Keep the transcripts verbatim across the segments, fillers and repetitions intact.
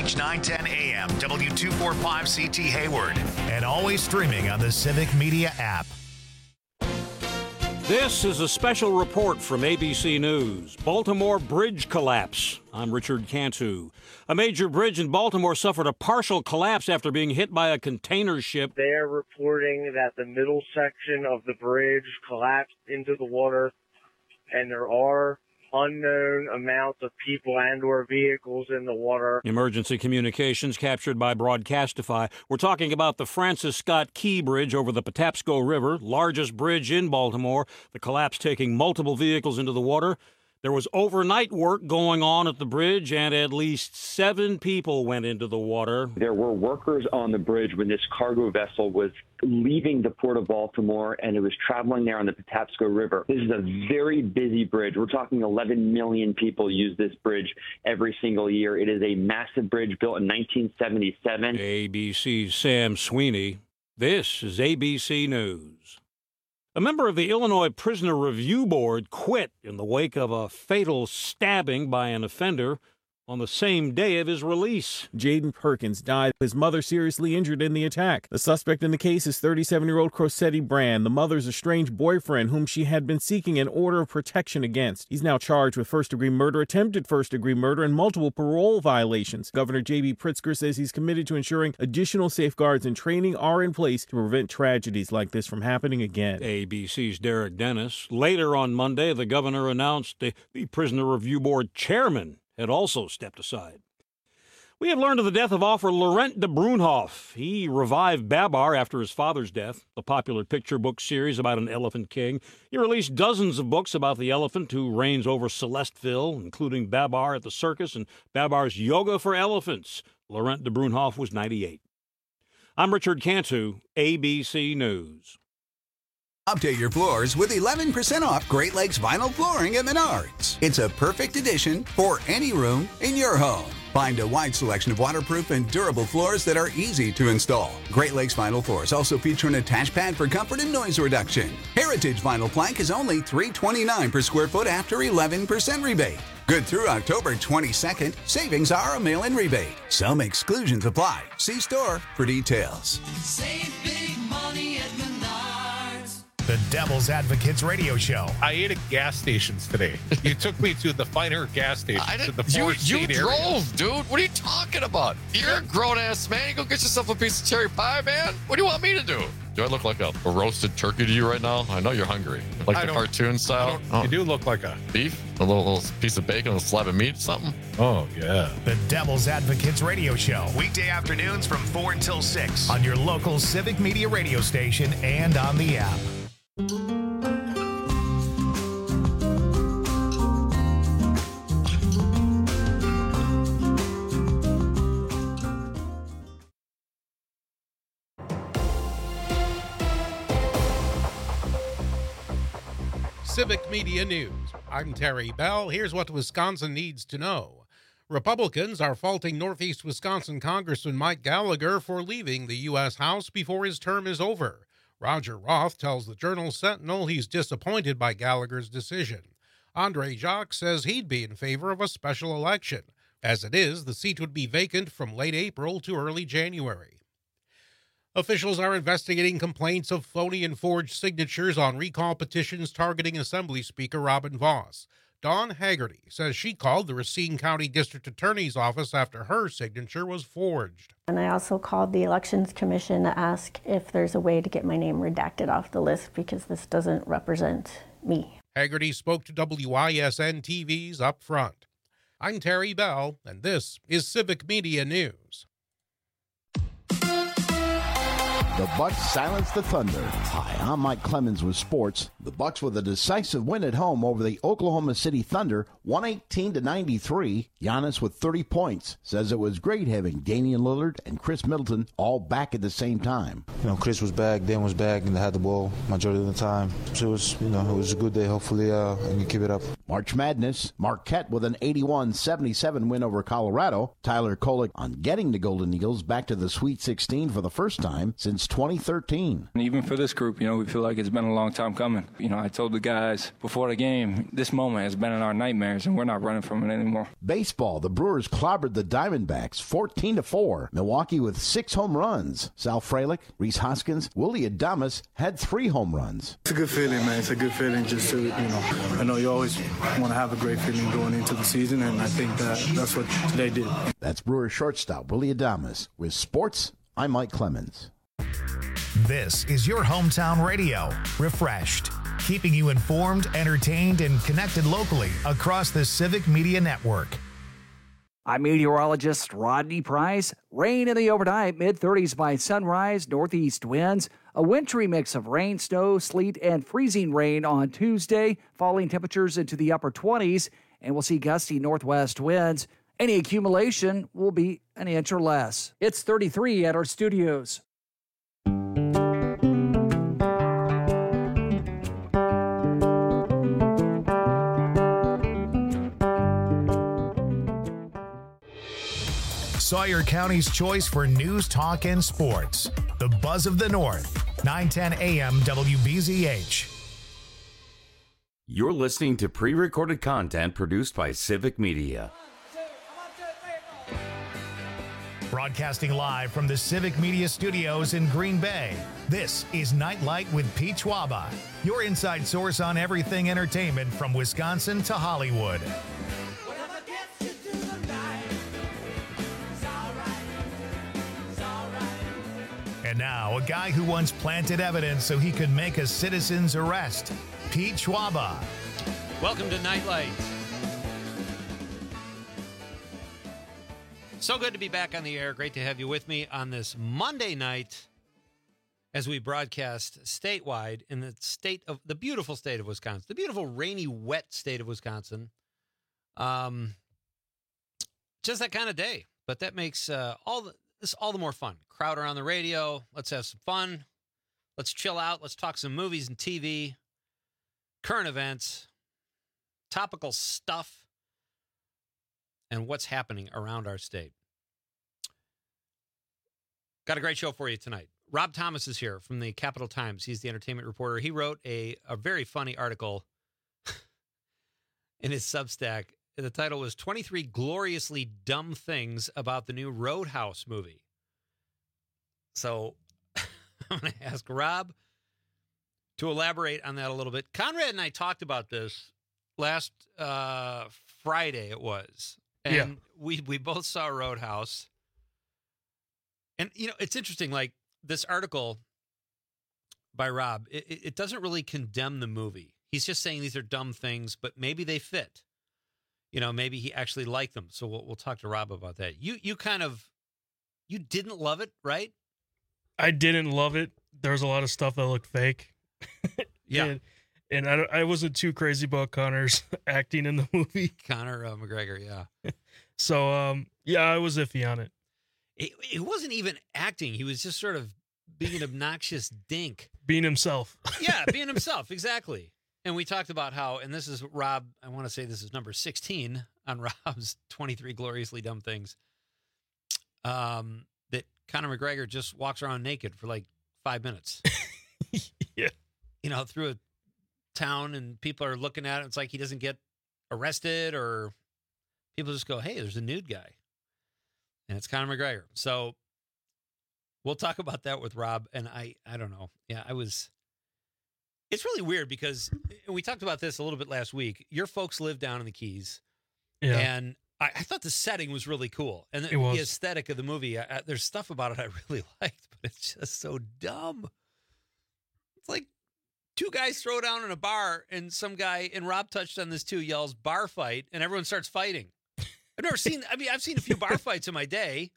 H nine ten A M, W two forty-five C T Hayward, and always streaming on the Civic Media app. This is a special report from A B C News. Baltimore bridge collapse. I'm Richard Cantu. A major bridge in Baltimore suffered a partial collapse after being hit by a container ship. They're reporting that the middle section of the bridge collapsed into the water, and there are unknown amounts of people and or vehicles in the water. Emergency communications captured by Broadcastify. We're talking about the Francis Scott Key Bridge over the Patapsco River, largest bridge in Baltimore. The collapse taking multiple vehicles into the water. There was overnight work going on at the bridge, and at least seven people went into the water. There were workers on the bridge when this cargo vessel was leaving the Port of Baltimore, and it was traveling there on the Patapsco River. This is a very busy bridge. We're talking eleven million people use this bridge every single year. It is a massive bridge built in nineteen seventy-seven. A B C's Sam Sweeney. This is A B C News. A member of the Illinois Prisoner Review Board quit in the wake of a fatal stabbing by an offender on the same day of his release. Jaden Perkins died, his mother seriously injured in the attack. The suspect in the case is thirty-seven-year-old Crosetti Brand, the mother's estranged boyfriend whom she had been seeking an order of protection against. He's now charged with first-degree murder, attempted first-degree murder, and multiple parole violations. Governor J B Pritzker says he's committed to ensuring additional safeguards and training are in place to prevent tragedies like this from happening again. A B C's Derek Dennis. Later on Monday, the governor announced the, the Prisoner Review Board chairman had also stepped aside. We have learned of the death of author Laurent de Bruynhoff. He revived Babar after his father's death, the popular picture book series about an elephant king. He released dozens of books about the elephant who reigns over Celestville, including Babar at the circus and Babar's Yoga for Elephants. Laurent de Bruynhoff was ninety-eight. I'm Richard Cantu, A B C News. Update your floors with eleven percent off Great Lakes vinyl flooring at Menards. It's a perfect addition for any room in your home. Find a wide selection of waterproof and durable floors that are easy to install. Great Lakes vinyl floors also feature an attached pad for comfort and noise reduction. Heritage vinyl plank is only three twenty-nine per square foot after eleven percent rebate. Good through October twenty-second. Savings are a mail-in rebate. Some exclusions apply. See store for details. Save big money at Menards. The Devil's Advocates Radio Show. I ate at gas stations today. You took me to the finer gas stations. I to the you you area. drove, dude. What are you talking about? You're a grown-ass man. You go get yourself a piece of cherry pie, man. What do you want me to do? Do I look like a, a roasted turkey to you right now? I know you're hungry. Like I the don't- cartoon style? Oh. You do look like a... Beef? A little, little piece of bacon, a little slab of meat, something? Oh, yeah. The Devil's Advocates Radio Show. Weekday afternoons from four until six on your local Civic Media radio station and on the app. Civic Media News. I'm Terry Bell. Here's what Wisconsin needs to know. Republicans are faulting Northeast Wisconsin Congressman Mike Gallagher for leaving the U S House before his term is over. Roger Roth tells the Journal Sentinel he's disappointed by Gallagher's decision. Andre Jacques says he'd be in favor of a special election. As it is, the seat would be vacant from late April to early January. Officials are investigating complaints of phony and forged signatures on recall petitions targeting Assembly Speaker Robin Vos. Dawn Haggerty says she called the Racine County District Attorney's Office after her signature was forged. And I also called the Elections Commission to ask if there's a way to get my name redacted off the list because this doesn't represent me. Haggerty spoke to W I S N T V's Up Front. I'm Terry Bell, and this is Civic Media News. The Bucks silenced the Thunder. Hi, I'm Mike Clemens with sports. The Bucks with a decisive win at home over the Oklahoma City Thunder, one eighteen to ninety-three. Giannis with thirty points says it was great having Damian Lillard and Chris Middleton all back at the same time. You know, Chris was back, Dan was back, and they had the ball majority of the time. So it was, you know, it was a good day. Hopefully, uh, and you keep it up. March Madness, Marquette with an eighty-one seventy-seven win over Colorado. Tyler Kolek on getting the Golden Eagles back to the Sweet sixteen for the first time since since twenty thirteen. And even for this group, you know, we feel like it's been a long time coming. You know, I told the guys before the game, this moment has been in our nightmares, and we're not running from it anymore. Baseball, the Brewers clobbered the Diamondbacks fourteen to four. Milwaukee with six home runs. Sal Frelick, Rhys Hoskins, Willie Adames had three home runs. It's a good feeling, man. It's a good feeling just to, you know, I know you always want to have a great feeling going into the season, and I think that that's what they did. That's Brewers shortstop Willie Adames. With sports, I'm Mike Clemens. This is your hometown radio, Refreshed, keeping you informed, entertained, and connected locally across the Civic Media Network. I'm meteorologist Rodney Price. Rain in the overnight, mid thirties by sunrise, northeast winds, a wintry mix of rain, snow, sleet, and freezing rain on Tuesday, falling temperatures into the upper twenties, and we'll see gusty northwest winds. Any accumulation will be an inch or less. It's thirty-three at our studios. Sawyer County's choice for news, talk, and sports. The Buzz of the North, nine ten A M W B Z H. You're listening to pre-recorded content produced by Civic Media. Broadcasting live from the Civic Media Studios in Green Bay, this is Nightlight with Pete Schwaba, your inside source on everything entertainment from Wisconsin to Hollywood. And now, a guy who once planted evidence so he could make a citizen's arrest, Pete Schwaba. Welcome to Nightlight. So good to be back on the air. Great to have you with me on this Monday night as we broadcast statewide in the state of the beautiful state of Wisconsin, the beautiful rainy, wet state of Wisconsin. Um, just that kind of day, but that makes uh, all the, this all the more fun. Crowd around the radio. Let's have some fun. Let's chill out. Let's talk some movies and T V, current events, topical stuff, and what's happening around our state. Got a great show for you tonight. Rob Thomas is here from the Capital Times. He's the entertainment reporter. He wrote a, a very funny article in his Substack. The title was twenty-three Gloriously Dumb Things About the New Roadhouse Movie. So I'm going to ask Rob to elaborate on that a little bit. Conrad and I talked about this last uh, Friday, it was. And yeah. we, we both saw Roadhouse. And, you know, it's interesting, like this article by Rob, it, it doesn't really condemn the movie. He's just saying these are dumb things, but maybe they fit. You know, maybe he actually liked them. So we'll, we'll talk to Rob about that. You, you kind of, you didn't love it, right? I didn't love it. There was a lot of stuff that looked fake. Yeah. And, and I, I wasn't too crazy about Connor's acting in the movie. Conor uh, McGregor, yeah. So, um, yeah, I was iffy on it. it. It wasn't even acting. He was just sort of being an obnoxious dink. Being himself. Yeah, being himself, exactly. And we talked about how, and this is Rob, I want to say this is number sixteen on Rob's twenty-three Gloriously Dumb Things. Um, that Conor McGregor just walks around naked for like five minutes. Yeah. You know, through a town and people are looking at it. It's like he doesn't get arrested or people just go, hey, there's a nude guy. And it's Conor McGregor. So we'll talk about that with Rob. And I, I don't know. Yeah, I was, it's really weird because we talked about this a little bit last week. Your folks live down in the Keys. Yeah. And I, I thought the setting was really cool. And the, the aesthetic of the movie, I, I, there's stuff about it I really liked, but it's just so dumb. It's like two guys throw down in a bar and some guy, and Rob touched on this too, yells bar fight, and everyone starts fighting. I've never seen, I mean, I've seen a few bar fights in my day.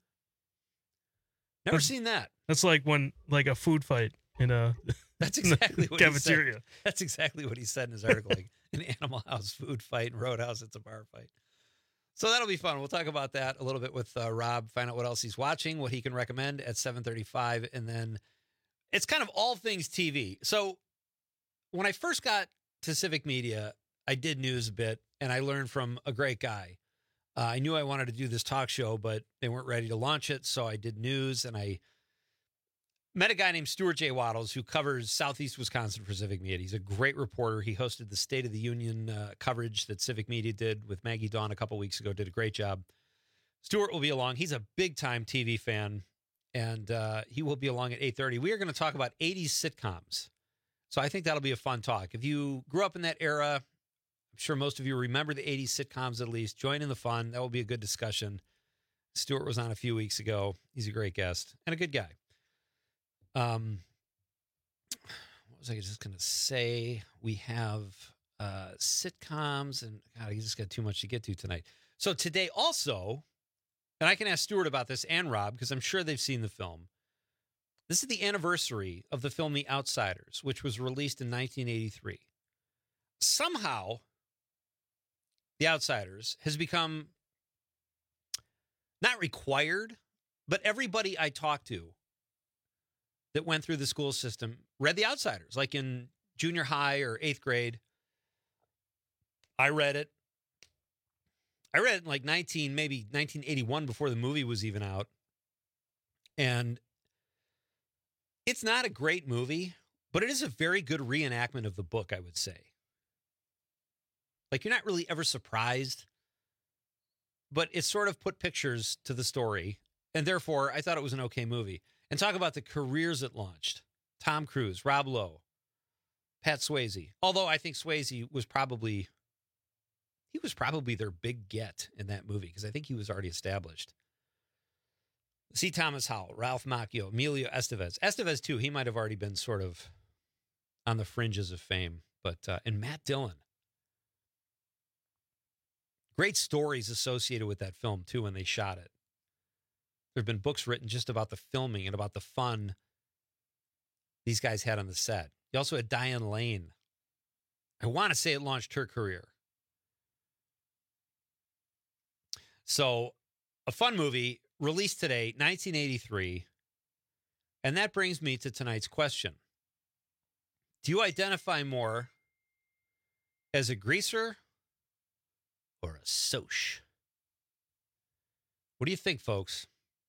Never that's, seen that. That's like when, like a food fight in a That's exactly what cafeteria. He said. That's exactly what he said in his article. Like an Animal House food fight and Roadhouse, it's a bar fight. So that'll be fun. We'll talk about that a little bit with uh, Rob, find out what else he's watching, what he can recommend at seven thirty-five. And then it's kind of all things T V. So when I first got to Civic Media, I did news a bit, and I learned from a great guy. Uh, I knew I wanted to do this talk show, but they weren't ready to launch it, so I did news, and I met a guy named Stuart J. Waddles who covers Southeast Wisconsin for Civic Media. He's a great reporter. He hosted the State of the Union uh, coverage that Civic Media did with Maggie Dawn a couple weeks ago. Did a great job. Stuart will be along. He's a big-time T V fan, and uh, he will be along at eight thirty. We are going to talk about eighties sitcoms. So I think that'll be a fun talk. If you grew up in that era, I'm sure most of you remember the eighties sitcoms at least. Join in the fun. That will be a good discussion. Stuart was on a few weeks ago. He's a great guest and a good guy. Um, what was I just going to say? We have uh, sitcoms, and God, I just got too much to get to tonight. So today also, and I can ask Stuart about this and Rob, because I'm sure they've seen the film. This is the anniversary of the film The Outsiders, which was released in nineteen eighty-three. Somehow, The Outsiders has become not required, but everybody I talk to that went through the school system read The Outsiders, like in junior high or eighth grade. I read it. I read it in like nineteen, maybe nineteen eighty-one, before the movie was even out. And it's not a great movie, but it is a very good reenactment of the book, I would say. Like, you're not really ever surprised, but it sort of put pictures to the story. And therefore, I thought it was an okay movie. And talk about the careers it launched. Tom Cruise, Rob Lowe, Pat Swayze. Although I think Swayze was probably, he was probably their big get in that movie, because I think he was already established. C. Thomas Howell, Ralph Macchio, Emilio Estevez. Estevez, too, he might have already been sort of on the fringes of fame. But uh, and Matt Dillon. Great stories associated with that film, too, when they shot it. There have been books written just about the filming and about the fun these guys had on the set. You also had Diane Lane. I want to say it launched her career. So, a fun movie released today, nineteen eighty-three. And that brings me to tonight's question. Do you identify more as a greaser or a soch? What do you think, folks?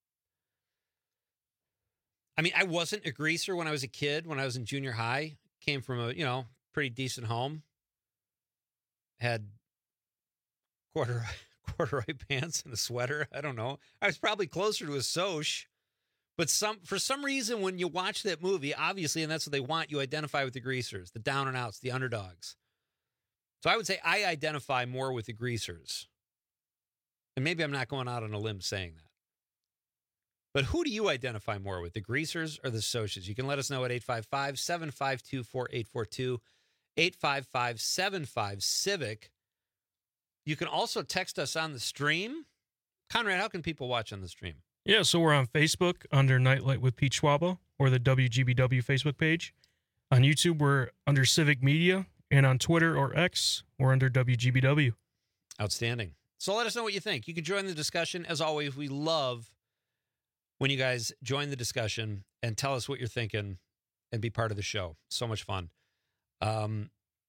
I mean, I wasn't a greaser when I was a kid, when I was in junior high. Came from a, you know, pretty decent home. Had corduroy, corduroy pants and a sweater. I don't know. I was probably closer to a soch. But some for some reason, when you watch that movie, obviously, and that's what they want, you identify with the greasers, the down and outs, the underdogs. So I would say I identify more with the greasers. And maybe I'm not going out on a limb saying that. But who do you identify more with, the greasers or the soches? You can let us know at eight five five, seven five two, four eight four two, eight five five, seven five, Civic. You can also text us on the stream. Conrad, how can people watch on the stream? Yeah, so we're on Facebook under Nightlight with Pete Schwaba, or the W G B W Facebook page. On YouTube, we're under Civic Media, and on Twitter or X, we're under W G B W. Outstanding. So let us know what you think. You can join the discussion. As always, we love when you guys join the discussion and tell us what you're thinking and be part of the show. So much fun. Um,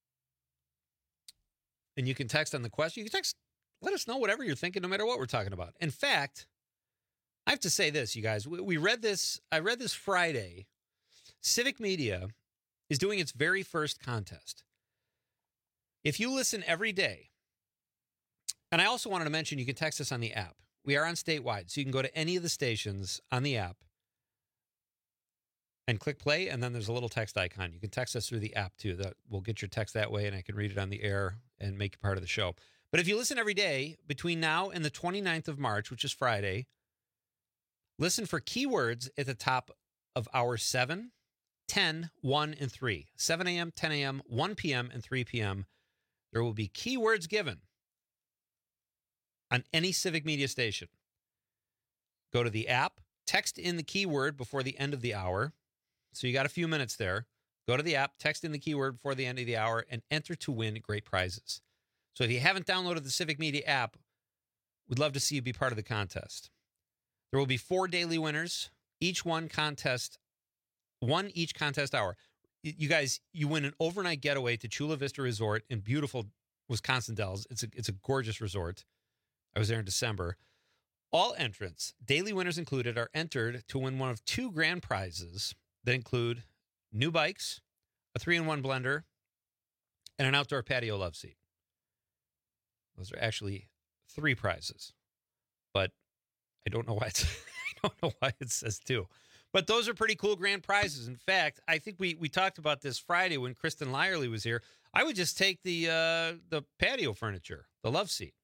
and you can text on the question. You can text, let us know whatever you're thinking, no matter what we're talking about. In fact, I have to say this, you guys. We, we read this, I read this Friday. Civic Media is doing its very first contest. If you listen every day, and I also wanted to mention, you can text us on the app. We are on statewide, so you can go to any of the stations on the app and click play, and then there's a little text icon. You can text us through the app, too. That we'll get your text that way, and I can read it on the air and make you part of the show. But if you listen every day between now and the twenty-ninth of March, which is Friday, listen for keywords at the top of hour seven, ten, one, and three. seven a.m., ten a.m., one p.m., and three p.m. There will be keywords given on any Civic Media station. Go to the app, text in the keyword before the end of the hour. So you got a few minutes there. Go to the app, text in the keyword before the end of the hour, and enter to win great prizes. So if you haven't downloaded the Civic Media app, we'd love to see you be part of the contest. There will be four daily winners, each one contest, one each contest hour. You guys, you win an overnight getaway to Chula Vista Resort in beautiful Wisconsin Dells. It's a, it's a gorgeous resort. I was there in December. All entrants, daily winners included, are entered to win one of two grand prizes that include new bikes, a three-in-one blender, and an outdoor patio love seat. Those are actually three prizes, but I don't know why it's I don't know why it says two. But those are pretty cool grand prizes. In fact, I think we we talked about this Friday when Kristen Lyerly was here. I would just take the uh, the patio furniture, the love seat,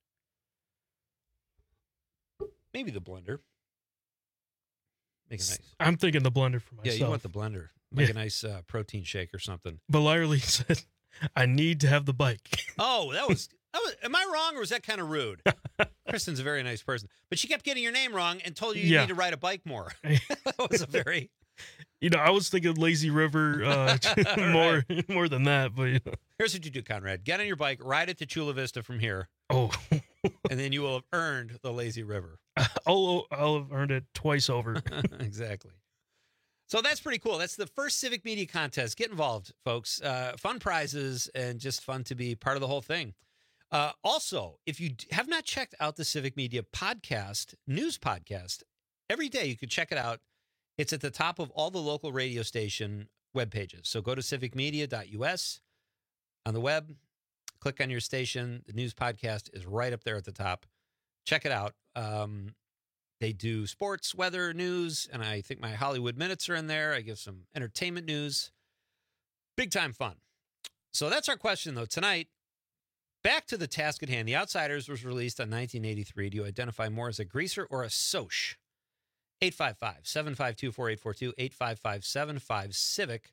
maybe the blender. Make a nice. I'm thinking the blender for myself. Yeah, you want the blender. Make Yeah. a nice uh, protein shake or something. But Lyerly said, I need to have the bike. Oh, that was, that was. Am I wrong, or was that kind of rude? Kristen's a very nice person, but she kept getting your name wrong and told you you Yeah. need to ride a bike more. That was a very. You know, I was thinking Lazy River uh, more more than that, but you know. Here's what you do, Conrad. Get on your bike, ride it to Chula Vista from here. Oh. And then you will have earned the Lazy River. I'll, I'll have earned it twice over. Exactly. So that's pretty cool. That's the first Civic Media contest. Get involved, folks. Uh, fun prizes and just fun to be part of the whole thing. Uh, also, if you d- have not checked out the Civic Media podcast, news podcast, every day you could check it out. It's at the top of all the local radio station web pages. So go to civic media dot U S on the web, click on your station. The news podcast is right up there at the top. Check it out. Um, they do sports, weather, news, and I think my Hollywood Minutes are in there. I give some entertainment news. Big time fun. So that's our question, though. Tonight, back to the task at hand. The Outsiders was released in nineteen eighty-three. Do you identify more as a greaser or a Soch? eight five five, seven five two, four eight four two, eight five five, seven five, Civic.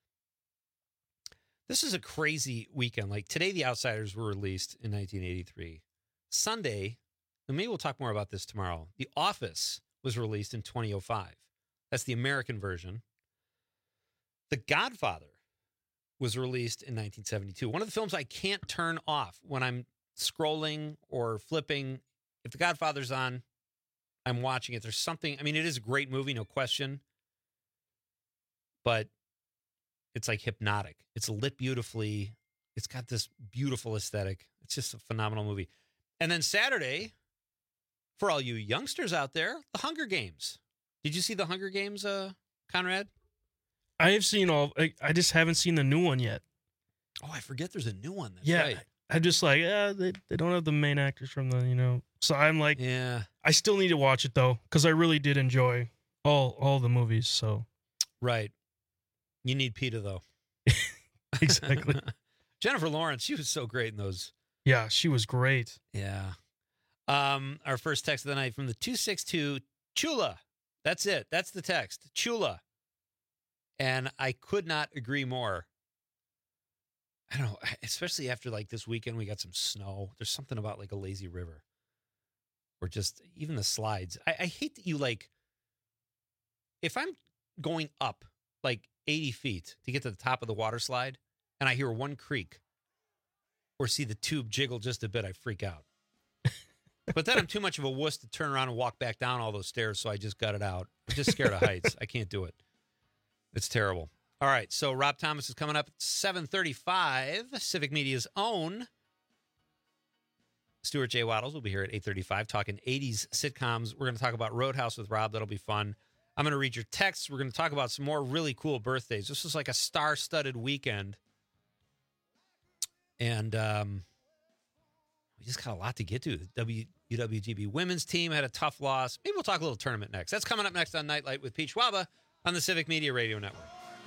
This is a crazy weekend. Like today, The Outsiders were released in nineteen eighty-three. Sunday, and maybe we'll talk more about this tomorrow, The Office was released in two thousand five. That's the American version. The Godfather was released in nineteen seventy-two. One of the films I can't turn off when I'm scrolling or flipping. If The Godfather's on, I'm watching it. There's something, I mean, it is a great movie, no question. But it's like hypnotic. It's lit beautifully. It's got this beautiful aesthetic. It's just a phenomenal movie. And then Saturday, for all you youngsters out there, The Hunger Games. Did you see The Hunger Games, uh, Conrad? I have seen all, I, I just haven't seen the new one yet. Oh, I forget there's a new one. That's yeah. right. I'm just like, yeah, they, they don't have the main actors from the, you know. So I'm like, yeah. I still need to watch it, though, because I really did enjoy all all the movies. So, right. You need PETA, though. Exactly. Jennifer Lawrence, she was so great in those. Yeah, she was great. Yeah. Um, our first text of the night from the two six two, Chula. That's it. That's the text. Chula. And I could not agree more. I don't know, especially after like this weekend, we got some snow. There's something about like a lazy river or just even the slides. I, I hate that you like, if I'm going up like eighty feet to get to the top of the water slide and I hear one creak or see the tube jiggle just a bit, I freak out. But then I'm too much of a wuss to turn around and walk back down all those stairs, so I just got it out. I'm just scared of heights. I can't do it. It's terrible. All right, so Rob Thomas is coming up at seven thirty-five. Civic Media's own Stuart J. Waddles will be here at eight thirty-five talking eighties sitcoms. We're going to talk about Roadhouse with Rob. That'll be fun. I'm going to read your texts. We're going to talk about some more really cool birthdays. This is like a star-studded weekend. And um, we just got a lot to get to. The W W G B women's team had a tough loss. Maybe we'll talk a little tournament next. That's coming up next on Nightlight with Pete Schwaba on the Civic Media Radio Network.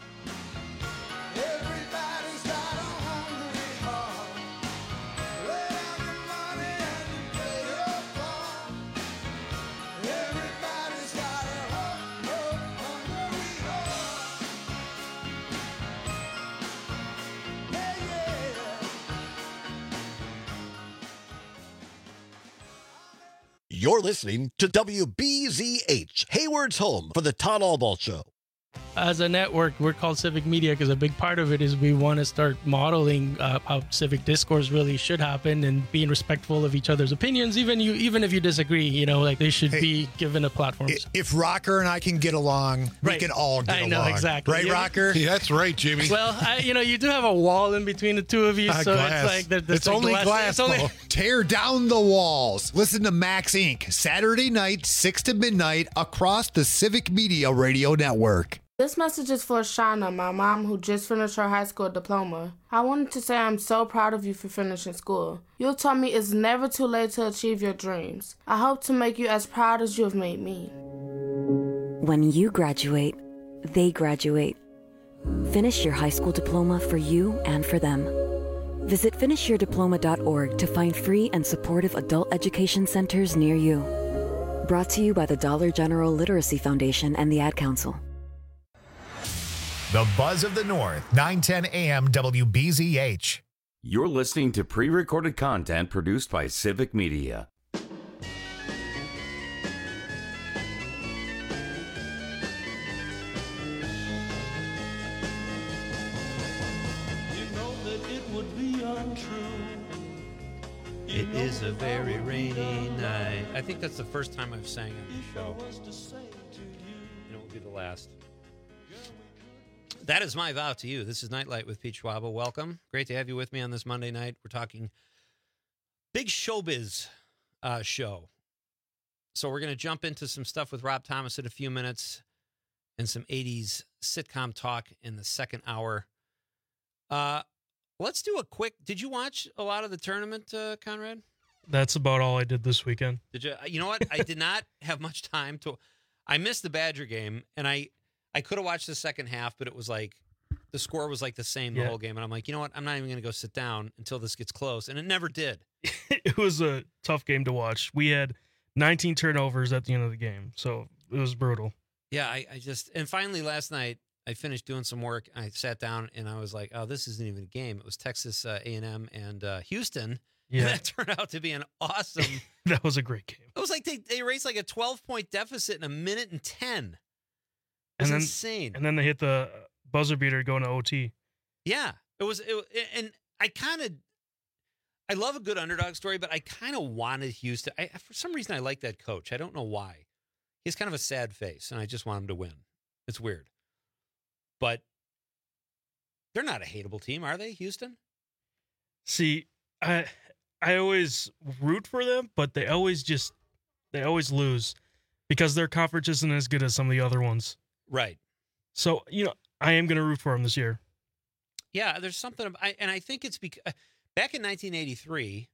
You're listening to W B Z H, Hayward's home for the Todd Albaugh Show. As a network, we're called Civic Media because a big part of it is we want to start modeling uh, how civic discourse really should happen and being respectful of each other's opinions. Even you, even if you disagree, you know, like they should Hey, be given a platform. If Rocker and I can get along, we Right. can all get I along. know, exactly. Right, Yeah. Rocker? Yeah, that's right, Jimmy. Well, I, you know, you do have a wall in between the two of you, Uh, so glass. it's like there- there's it's like only glass. It's only Paul. Tear down the walls. Listen to Max Incorporated. Saturday night, six to midnight, across the Civic Media Radio Network. This message is for Shauna, my mom who just finished her high school diploma. I wanted to say I'm so proud of you for finishing school. You told me it's never too late to achieve your dreams. I hope to make you as proud as you have made me. When you graduate, they graduate. Finish your high school diploma for you and for them. Visit finish your diploma dot org to find free and supportive adult education centers near you. Brought to you by the Dollar General Literacy Foundation and the Ad Council. The Buzz of the North, nine ten A M W B Z H. You're listening to pre-recorded content produced by Civic Media. It is a very rainy night. I think that's the first time I've sang on the show. And it will be the last. That is my vow to you. This is Nightlight with Pete Schwaba. Welcome. Great to have you with me on this Monday night. We're talking big showbiz uh, show. So we're going to jump into some stuff with Rob Thomas in a few minutes and some eighties sitcom talk in the second hour. Uh, let's do a quick... Did you watch a lot of the tournament, uh, Conrad? That's about all I did this weekend. Did you? You know what? I did not have much time to... I missed the Badger game, and I... I could have watched the second half, but it was like the score was like the same the Yeah. whole game. And I'm like, you know what? I'm not even going to go sit down until this gets close. And it never did. It was a tough game to watch. We had nineteen turnovers at the end of the game, so it was brutal. Yeah, I, I just, and finally last night, I finished doing some work. I sat down and I was like, oh, this isn't even a game. It was Texas uh, A and M and uh, Houston. Yeah. And that turned out to be an awesome. That was a great game. It was like they, they erased like a twelve-point deficit in a minute and ten. It was And then, insane. and then they hit the buzzer beater going to O T. Yeah, it was, it, and I kind of, I love a good underdog story, but I kind of wanted Houston. I, for some reason, I like that coach. I don't know why. He's kind of a sad face, and I just want him to win. It's weird, but they're not a hateable team, are they, Houston? See, I I always root for them, but they always just they always lose because their conference isn't as good as some of the other ones. Right. So, you know, I am going to root for them this year. Yeah, there's something, I, and I think it's because back in nineteen eighty-three,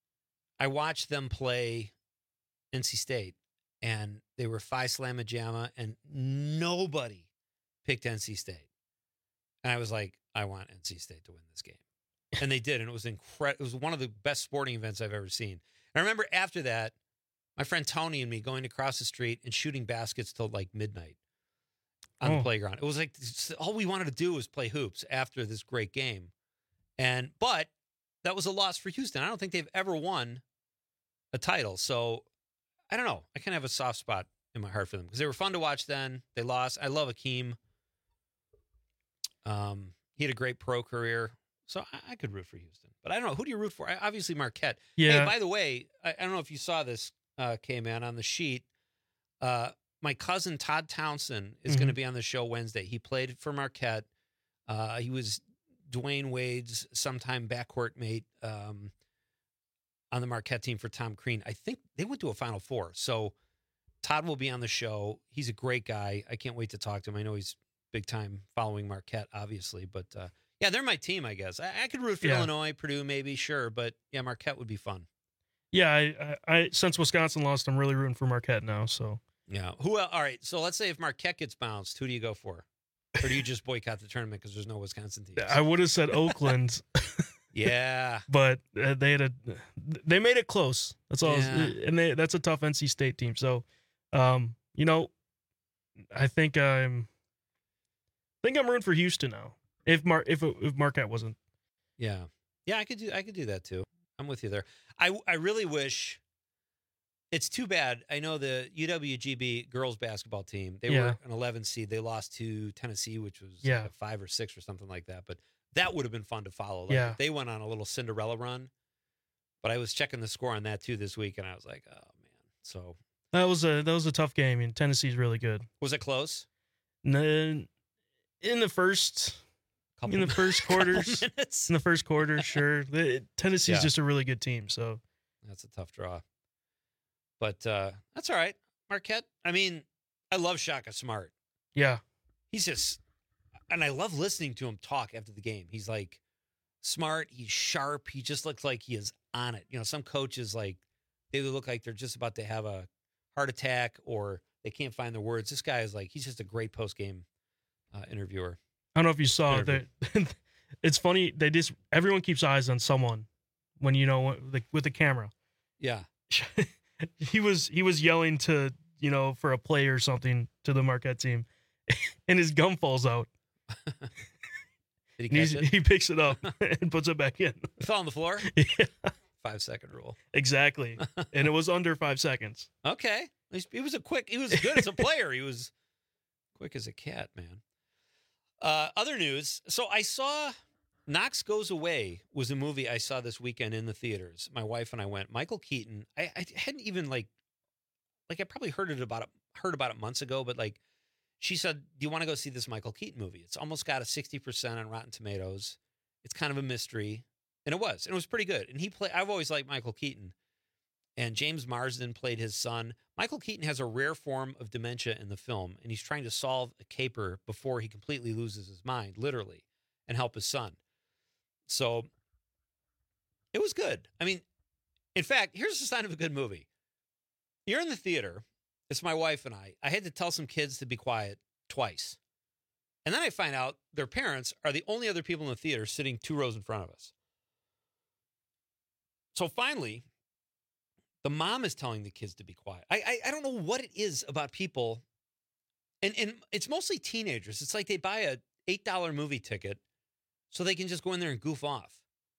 I watched them play N C State, and they were Phi Slamma Jamma, and nobody picked N C State. And I was like, I want N C State to win this game. And they did, and it was incredible. It was one of the best sporting events I've ever seen. And I remember after that, my friend Tony and me going across the street and shooting baskets till like midnight on Oh. the playground. It was like all we wanted to do was play hoops after this great game. And but that was a loss for Houston. I don't think they've ever won a title. So I don't know. I kind of have a soft spot in my heart for them because they were fun to watch then. They lost. I love Akeem. Um, he had a great pro career. So I, I could root for Houston. But I don't know. Who do you root for? I, obviously Marquette. Yeah. Hey, by the way, I, I don't know if you saw this, uh, K-Man, on the sheet. Uh, my cousin Todd Townsend is Mhm. going to be on the show Wednesday. He played for Marquette. Uh, he was Dwayne Wade's sometime backcourt mate um, on the Marquette team for Tom Crean. I think they went to a Final Four. So Todd will be on the show. He's a great guy. I can't wait to talk to him. I know he's big time following Marquette, obviously. But uh, yeah, they're my team, I guess. I, I could root for Yeah. Illinois, Purdue, maybe, sure. But yeah, Marquette would be fun. Yeah, I, I, I since Wisconsin lost, I'm really rooting for Marquette now. So Yeah. Who? el- All right. So let's say if Marquette gets bounced, who do you go for? Or do you just boycott the tournament because there's no Wisconsin teams? I would have said Oakland. Yeah. But uh, they had a they made it close. That's all. Yeah. And they that's a tough N C State team. So, um, you know, I think I'm I think I'm rooting for Houston now. If Mar if if Marquette wasn't. Yeah. Yeah, I could do I could do that too. I'm with you there. I I really wish it's too bad. I know the U W G B girls basketball team, they Yeah. were an eleven seed. They lost to Tennessee, which was Yeah. like a five or six or something like that. But that would have been fun to follow. Like Yeah. if they went on a little Cinderella run. But I was checking the score on that too this week, and I was like, oh man. So That was a that was a tough game. And Tennessee's really good. was it close? In in the first Couple- in the first couple quarters, minutes. in the first quarter, sure. The, Tennessee's Yeah. just a really good team. So That's a tough draw. But uh, that's all right. Marquette, I mean, I love Shaka Smart. yeah, he's just, and I love listening to him talk after the game. He's like smart. He's sharp. He just looks like he is on it. You know, some coaches, like, they look like they're just about to have a heart attack or they can't find their words. This guy is like, he's just a great post-game uh, interviewer. I don't know if you saw Interview. that. It's funny. They just, everyone keeps eyes on someone when, you know, like with the camera. Yeah. he was, he was yelling to, you know, for a play or something to the Marquette team and his gum falls out. Did he catch it? He picks it up and puts it back in. It fell on the floor? Yeah. Five second rule. Exactly. And it was under five seconds. Okay. He was a quick, he was good as a player. He was quick as a cat, man. Uh, other news. So I saw Knox Goes Away was a movie I saw this weekend in the theaters. My wife and I went. Michael Keaton. I, I hadn't even like, like I probably heard it about it, heard about it months ago, but like she said, do you want to go see this Michael Keaton movie? It's almost got a sixty percent on Rotten Tomatoes. It's kind of a mystery. And it was. And it was pretty good. And he played, I've always liked Michael Keaton. And James Marsden played his son. Michael Keaton has a rare form of dementia in the film, and he's trying to solve a caper before he completely loses his mind, literally, and help his son. So it was good. I mean, in fact, here's the sign of a good movie. You're in the theater. It's my wife and I. I had to tell some kids to be quiet twice. And then I find out their parents are the only other people in the theater sitting two rows in front of us. So finally, the mom is telling the kids to be quiet. I, I I don't know what it is about people, and, and it's mostly teenagers. It's like they buy a eight dollar movie ticket so they can just go in there and goof off.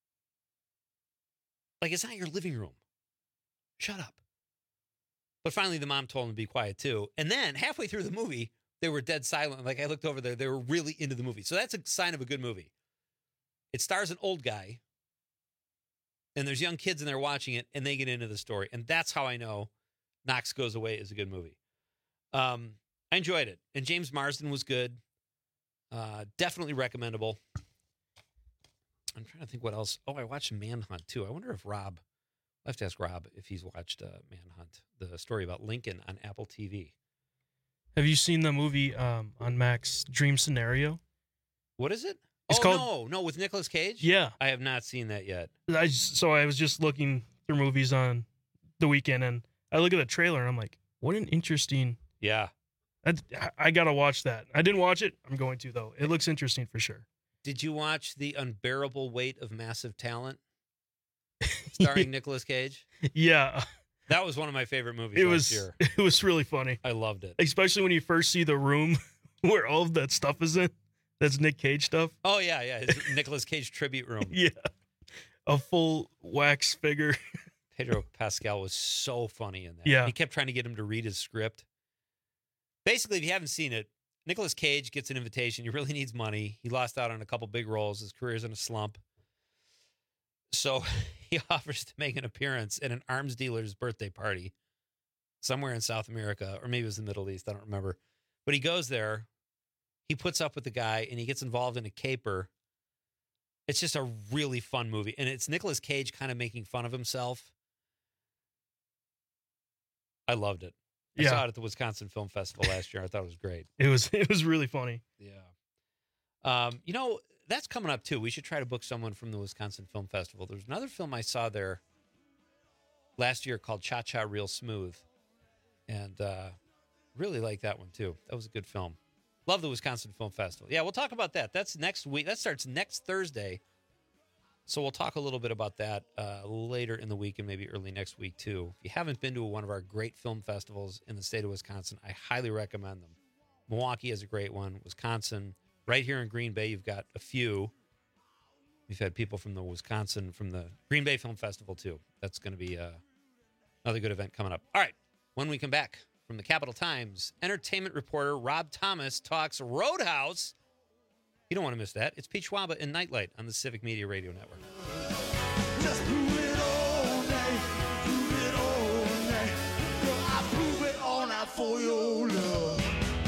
Like, it's not your living room. Shut up. But finally, the mom told them to be quiet, too. And then, halfway through the movie, they were dead silent. Like, I looked over there. They were really into the movie. So that's a sign of a good movie. It stars an old guy. And there's young kids in there watching it, and they get into the story. And that's how I know Knox Goes Away is a good movie. Um, I enjoyed it. And James Marsden was good. Uh, definitely recommendable. I'm trying to think what else. Oh, I watched Manhunt, too. I wonder if Rob, I'll have to ask Rob if he's watched uh, Manhunt, the story about Lincoln on Apple T V. Have you seen the movie um, on Max, Dream Scenario? What is it? It's oh, called, no, no, with Nicolas Cage? Yeah. I have not seen that yet. I just, so I was just looking through movies on the weekend, and I look at the trailer, and I'm like, what an interesting... Yeah. I, I got to watch that. I didn't watch it. I'm going to, though. It looks interesting for sure. Did you watch The Unbearable Weight of Massive Talent? Starring Nicolas Cage? Yeah. That was one of my favorite movies it last was, year. It was really funny. I loved it. Especially when you first see the room where all of that stuff is in. That's Nick Cage stuff. Oh, yeah, yeah. His Nicolas Cage tribute room. Yeah. A full wax figure. Pedro Pascal was so funny in that. Yeah. He kept trying to get him to read his script. Basically, if you haven't seen it, Nicolas Cage gets an invitation. He really needs money. He lost out on a couple big roles. His career's in a slump. So he offers to make an appearance at an arms dealer's birthday party somewhere in South America, or maybe it was the Middle East. I don't remember. But he goes there. He puts up with the guy, and he gets involved in a caper. It's just a really fun movie. And it's Nicolas Cage kind of making fun of himself. I loved it. I yeah. saw it at the Wisconsin Film Festival last year. I thought it was great. It was it was really funny. Yeah. Um, you know, that's coming up, too. We should try to book someone from the Wisconsin Film Festival. There was another film I saw there last year called Cha Cha Real Smooth. And uh, really liked that one, too. That was a good film. Love the Wisconsin Film Festival. Yeah, we'll talk about that. That's next week. That starts next Thursday. So we'll talk a little bit about that uh, later in the week and maybe early next week, too. If you haven't been to one of our great film festivals in the state of Wisconsin, I highly recommend them. Milwaukee has a great one. Wisconsin, right here in Green Bay, you've got a few. We've had people from the Wisconsin, from the Green Bay Film Festival, too. That's going to be uh, another good event coming up. All right, when we come back from the Capital Times, entertainment reporter Rob Thomas talks Roadhouse. You don't want to miss that. It's Pete Schwaba and Nightlight on the Civic Media Radio Network. Just prove it all night, prove it all night. Girl, I prove it all night for your love.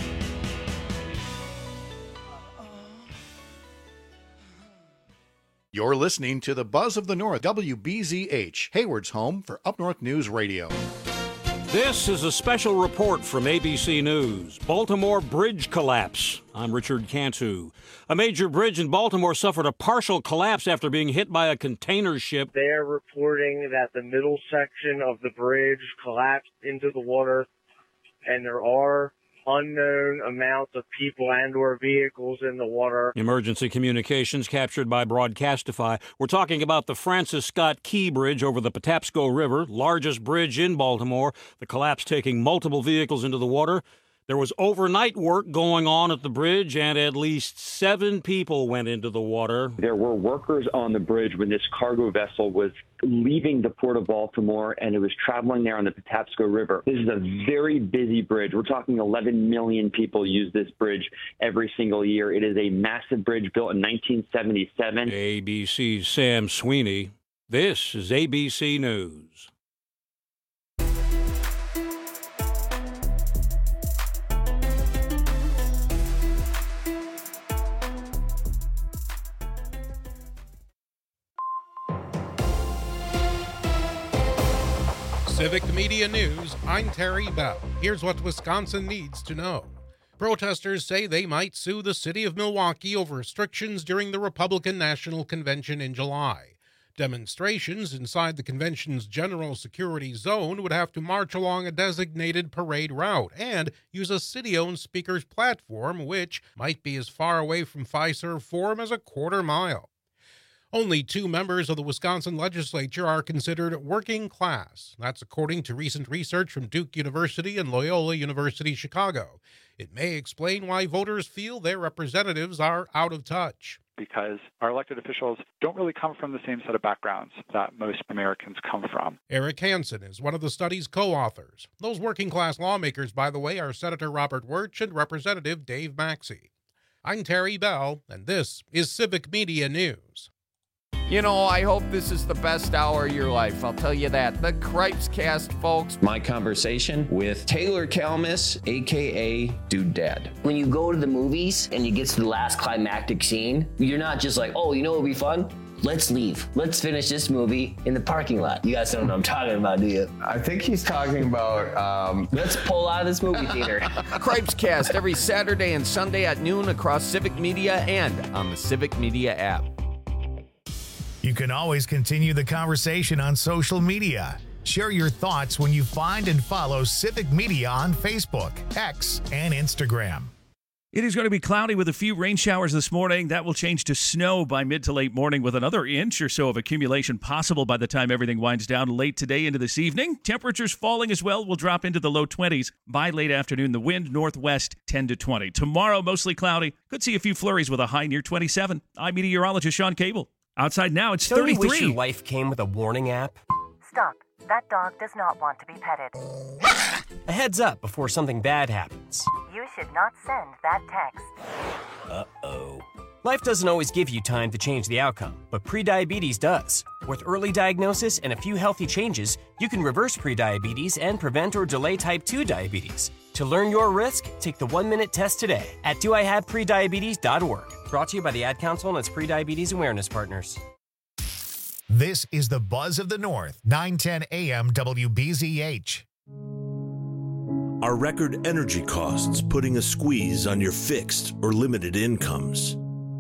You're listening to the Buzz of the North, W B Z H, Hayward's home for Up North News Radio. This is a special report from A B C News. Baltimore bridge collapse. I'm Richard Cantu. A major bridge in Baltimore suffered a partial collapse after being hit by a container ship. They're reporting that the middle section of the bridge collapsed into the water, and there are unknown amounts of people and or vehicles in the water. Emergency communications captured by Broadcastify. We're talking about the Francis Scott Key Bridge over the Patapsco River, largest bridge in Baltimore. The collapse taking multiple vehicles into the water. There was overnight work going on at the bridge, and at least seven people went into the water. There were workers on the bridge when this cargo vessel was leaving the port of Baltimore, and it was traveling there on the Patapsco River. This is a very busy bridge. We're talking eleven million people use this bridge every single year. It is a massive bridge built in nineteen seventy-seven. A B C's Sam Sweeney. This is A B C News. Civic Media News, I'm Terry Bell. Here's what Wisconsin needs to know. Protesters say they might sue the city of Milwaukee over restrictions during the Republican National Convention in July. Demonstrations inside the convention's general security zone would have to march along a designated parade route and use a city-owned speaker's platform, which might be as far away from Fiserv Forum as a quarter mile. Only two members of the Wisconsin legislature are considered working class. That's according to recent research from Duke University and Loyola University Chicago. It may explain why voters feel their representatives are out of touch. Because our elected officials don't really come from the same set of backgrounds that most Americans come from. Eric Hansen is one of the study's co-authors. Those working class lawmakers, by the way, are Senator Robert Wirtz and Representative Dave Maxey. I'm Terry Bell, and this is Civic Media News. You know, I hope this is the best hour of your life. I'll tell you that. The Cripes Cast, folks. My conversation with Taylor Kalmus, a k a. Dude Dad. When you go to the movies and you get to the last climactic scene, you're not just like, oh, you know what would be fun? Let's leave. Let's finish this movie in the parking lot. You guys don't know what I'm talking about, do you? I think he's talking about, um... Let's pull out of this movie theater. Cripes Cast every Saturday and Sunday at noon across Civic Media and on the Civic Media app. You can always continue the conversation on social media. Share your thoughts when you find and follow Civic Media on Facebook, X, and Instagram. It is going to be cloudy with a few rain showers this morning. That will change to snow by mid to late morning with another inch or so of accumulation possible by the time everything winds down late today into this evening. Temperatures falling as well will drop into the low twenties by late afternoon. The wind northwest ten to twenty. Tomorrow, mostly cloudy. Could see a few flurries with a high near twenty-seven. I'm meteorologist Sean Cable. Outside now, it's Don't thirty-three. You wish your life came with a warning app? Stop. That dog does not want to be petted. A heads up before something bad happens. You should not send that text. Uh-oh. Life doesn't always give you time to change the outcome, but prediabetes does. With early diagnosis and a few healthy changes, you can reverse prediabetes and prevent or delay type two diabetes. To learn your risk, take the one-minute test today at do I have prediabetes dot org. Brought to you by the Ad Council and its prediabetes awareness partners. This is the Buzz of the North, nine ten A M W B Z H. Are record energy costs putting a squeeze on your fixed or limited incomes?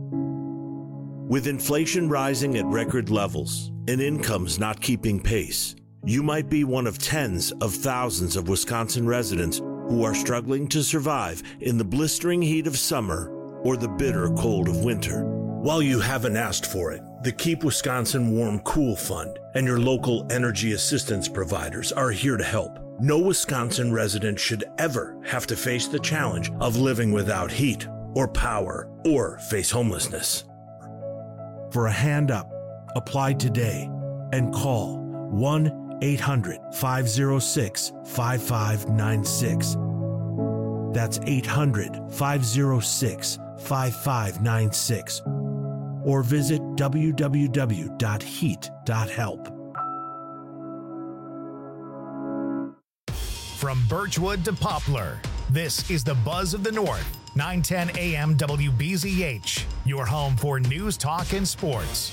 With inflation rising at record levels and incomes not keeping pace, you might be one of tens of thousands of Wisconsin residents who are struggling to survive in the blistering heat of summer or the bitter cold of winter. While you haven't asked for it, the Keep Wisconsin Warm Cool Fund and your local energy assistance providers are here to help. No Wisconsin resident should ever have to face the challenge of living without heat or power or face homelessness. For a hand up, apply today and call one eight hundred, five oh six, five five nine six. That's eight hundred, five oh six, five five nine six. Or visit w w w dot heat dot help. From Birchwood to Poplar, this is the Buzz of the North, nine ten A M W B Z H, your home for news, talk, and sports.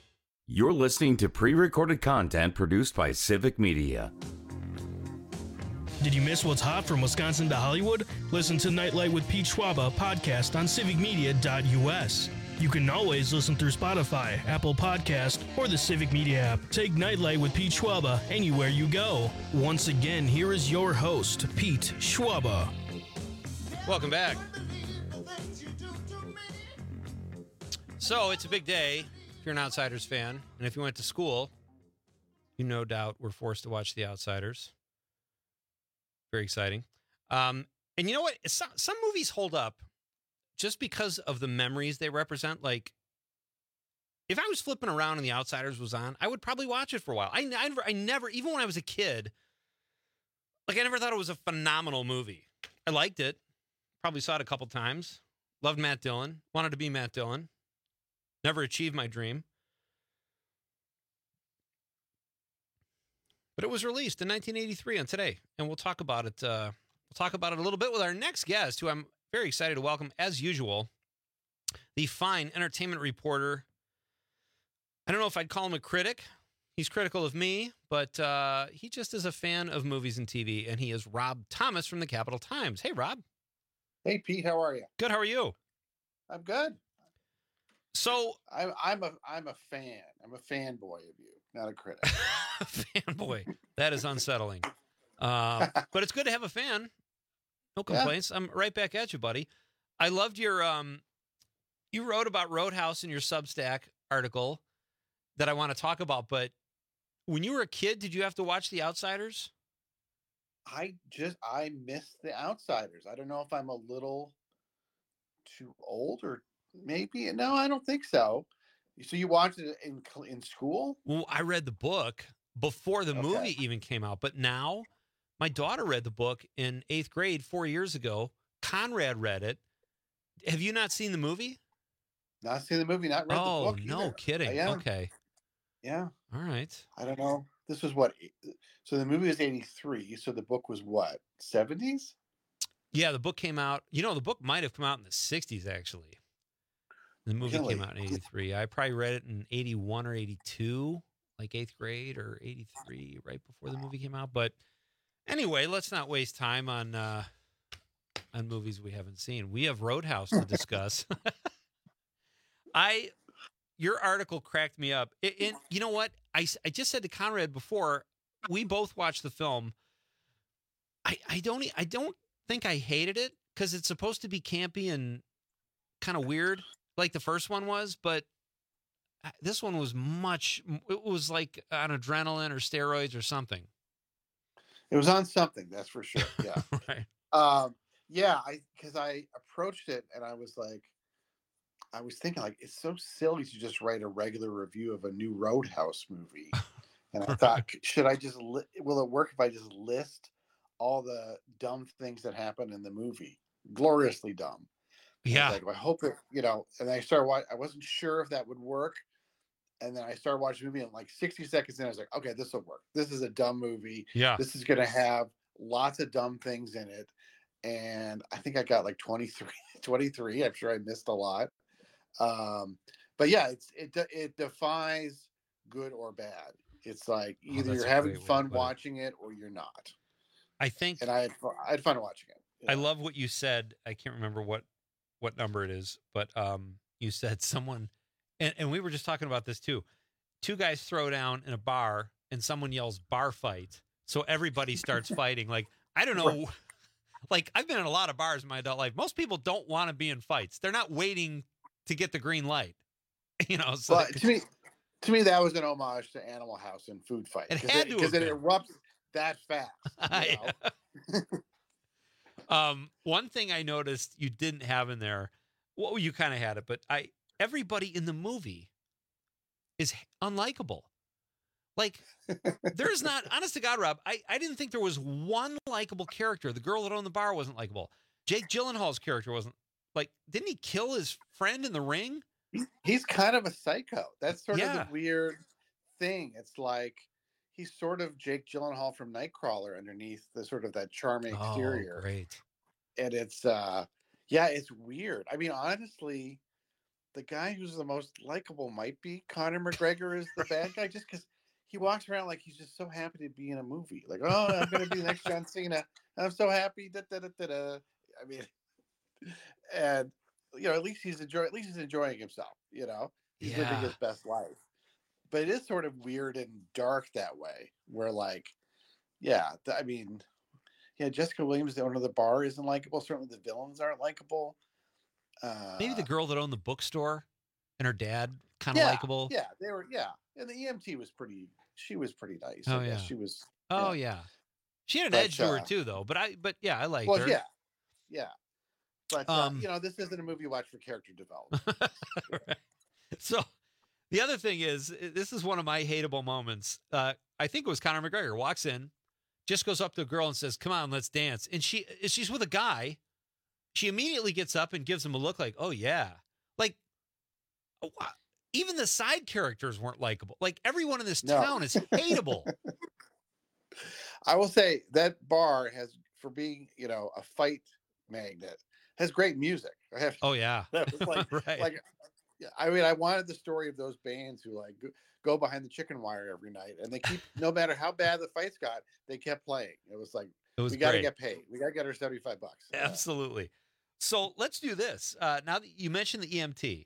You're listening to pre-recorded content produced by Civic Media. Did you miss what's hot from Wisconsin to Hollywood? Listen to Nightlight with Pete Schwaba podcast on civic media dot U S. You can always listen through Spotify, Apple Podcast, or the Civic Media app. Take Nightlight with Pete Schwaba anywhere you go. Once again, here is your host, Pete Schwaba. Welcome back. So it's a big day if you're an Outsiders fan, and if you went to school, you no doubt were forced to watch The Outsiders. Very exciting. Um, and you know what? Some, some movies hold up just because of the memories they represent. Like, if I was flipping around and The Outsiders was on, I would probably watch it for a while. I, I, I never, even when I was a kid, like, I never thought it was a phenomenal movie. I liked it. Probably saw it a couple times. Loved Matt Dillon. Wanted to be Matt Dillon. Never achieved my dream. But it was released in nineteen eighty-three on Today, and we'll talk about it. Uh, we'll talk about it a little bit with our next guest, who I'm very excited to welcome, as usual, the fine entertainment reporter. I don't know if I'd call him a critic. He's critical of me, but uh, he just is a fan of movies and T V, and he is Rob Thomas from the Capital Times. Hey, Rob. Hey, Pete. How are you? Good. How are you? I'm good. So I'm I'm a I'm a fan. I'm a fanboy of you, not a critic. Fanboy. That is unsettling. Uh, but it's good to have a fan. No complaints. Yeah. I'm right back at you, buddy. I loved your um you wrote about Roadhouse in your Substack article that I want to talk about, but when you were a kid, did you have to watch The Outsiders? I just I miss The Outsiders. I don't know if I'm a little too old or maybe. No, I don't think so. So you watched it in in school? Well, I read the book before the Okay. movie even came out, but now my daughter read the book in eighth grade four years ago. Conrad read it. Have you not seen the movie? Not seen the movie, not read oh, the book no either. kidding. I am. Okay. Yeah. All right. I don't know. This was what? So the movie was eighty-three. So the book was what? seventies? Yeah, the book came out. You know, the book might have come out in the sixties, actually. The movie Really? came out in eighty-three. I probably read it in eighty-one or eighty-two, like eighth grade, or eighty-three, right before the movie came out. But anyway, let's not waste time on uh, on movies we haven't seen. We have Roadhouse to discuss. I, your article cracked me up. It, it, you know what? I, I just said to Conrad before, we both watched the film. I, I don't I don't think I hated it because it's supposed to be campy and kind of weird, like the first one was, but this one was much, it was like on adrenaline or steroids or something. It was on something, that's for sure. Yeah. Right. Um, yeah, I because I approached it and I was like, I was thinking like it's so silly to just write a regular review of a new Roadhouse movie, and I thought, should I just li- will it work if I just list all the dumb things that happen in the movie, gloriously dumb? Yeah. I, like, I hope it, you know. And I started watching. I wasn't sure if that would work, and then I started watching the movie, and like sixty seconds in, I was like, okay, this will work. This is a dumb movie. Yeah. This is gonna have lots of dumb things in it. And I think I got like twenty-three, twenty-three. I'm sure I missed a lot. Um, but yeah, it's it it defies good or bad. It's like Oh, either that's you're a having great way to fun put it. watching it or you're not. I think, And I had fun, I had fun watching it. I love what you said. I can't remember what, what number it is, but um, you said someone, and, and we were just talking about this too. Two guys throw down in a bar and someone yells bar fight. So everybody starts fighting. Like, I don't know. Like, I've been in a lot of bars in my adult life. Most people don't want to be in fights. They're not waiting to get the green light. You know, so But to me, to me, that was an homage to Animal House and Food Fight. It Cause had it, to because have it been. erupts that fast. You know? Um, one thing I noticed you didn't have in there, well, you kind of had it, but I everybody in the movie is unlikable. Like, there's not, honest to God, Rob, I, I didn't think there was one likable character. The girl that owned the bar wasn't likable. Jake Gyllenhaal's character wasn't, like, didn't he kill his friend in the ring? He's kind of a psycho. That's sort Yeah. of the weird thing. It's like he's sort of Jake Gyllenhaal from Nightcrawler underneath the sort of that charming exterior. Oh, great. And it's uh yeah, it's weird. I mean, honestly, the guy who's the most likable might be Conor McGregor is the bad guy just because he walks around like he's just so happy to be in a movie. Like, oh, I'm going to be the next John Cena. I'm so happy. Da, da, da, da, da. I mean, and you know, at least he's enjoying. At least he's enjoying himself. You know, he's Yeah. living his best life. But it is sort of weird and dark that way, where like, yeah, th- I mean, yeah, Jessica Williams, the owner of the bar, isn't likable. Certainly, the villains aren't likable. Uh, Maybe the girl that owned the bookstore and her dad kind of yeah, likable. Yeah, they were. Yeah, and the E M T was pretty. She was pretty nice. Oh I guess. yeah, she was. Oh yeah, she had an But, edge to her uh, too, though. But I, but yeah, I liked Well, her. yeah, yeah. But Um, uh, you know, this isn't a movie you watch for character development. Right. So the other thing is, i- this is one of my hateable moments. Uh, I think it was Conor McGregor walks in, just goes up to a girl and says, "Come on, let's dance." And she, she's with a guy. She immediately gets up and gives him a look like, "Oh yeah," like wha- even the side characters weren't likable. Like everyone in this No. town is hateable. I will say that bar has, for being, you know, a fight magnet, has great music. I have. Oh yeah, That was like, right. like, yeah, I mean, I wanted the story of those bands who like go, go behind the chicken wire every night, and they keep, no matter how bad the fights got, they kept playing. It was like, It was we got to great. get paid. We got to get our seventy-five bucks. Yeah. Absolutely. So let's do this. Uh, now that you mentioned the E M T,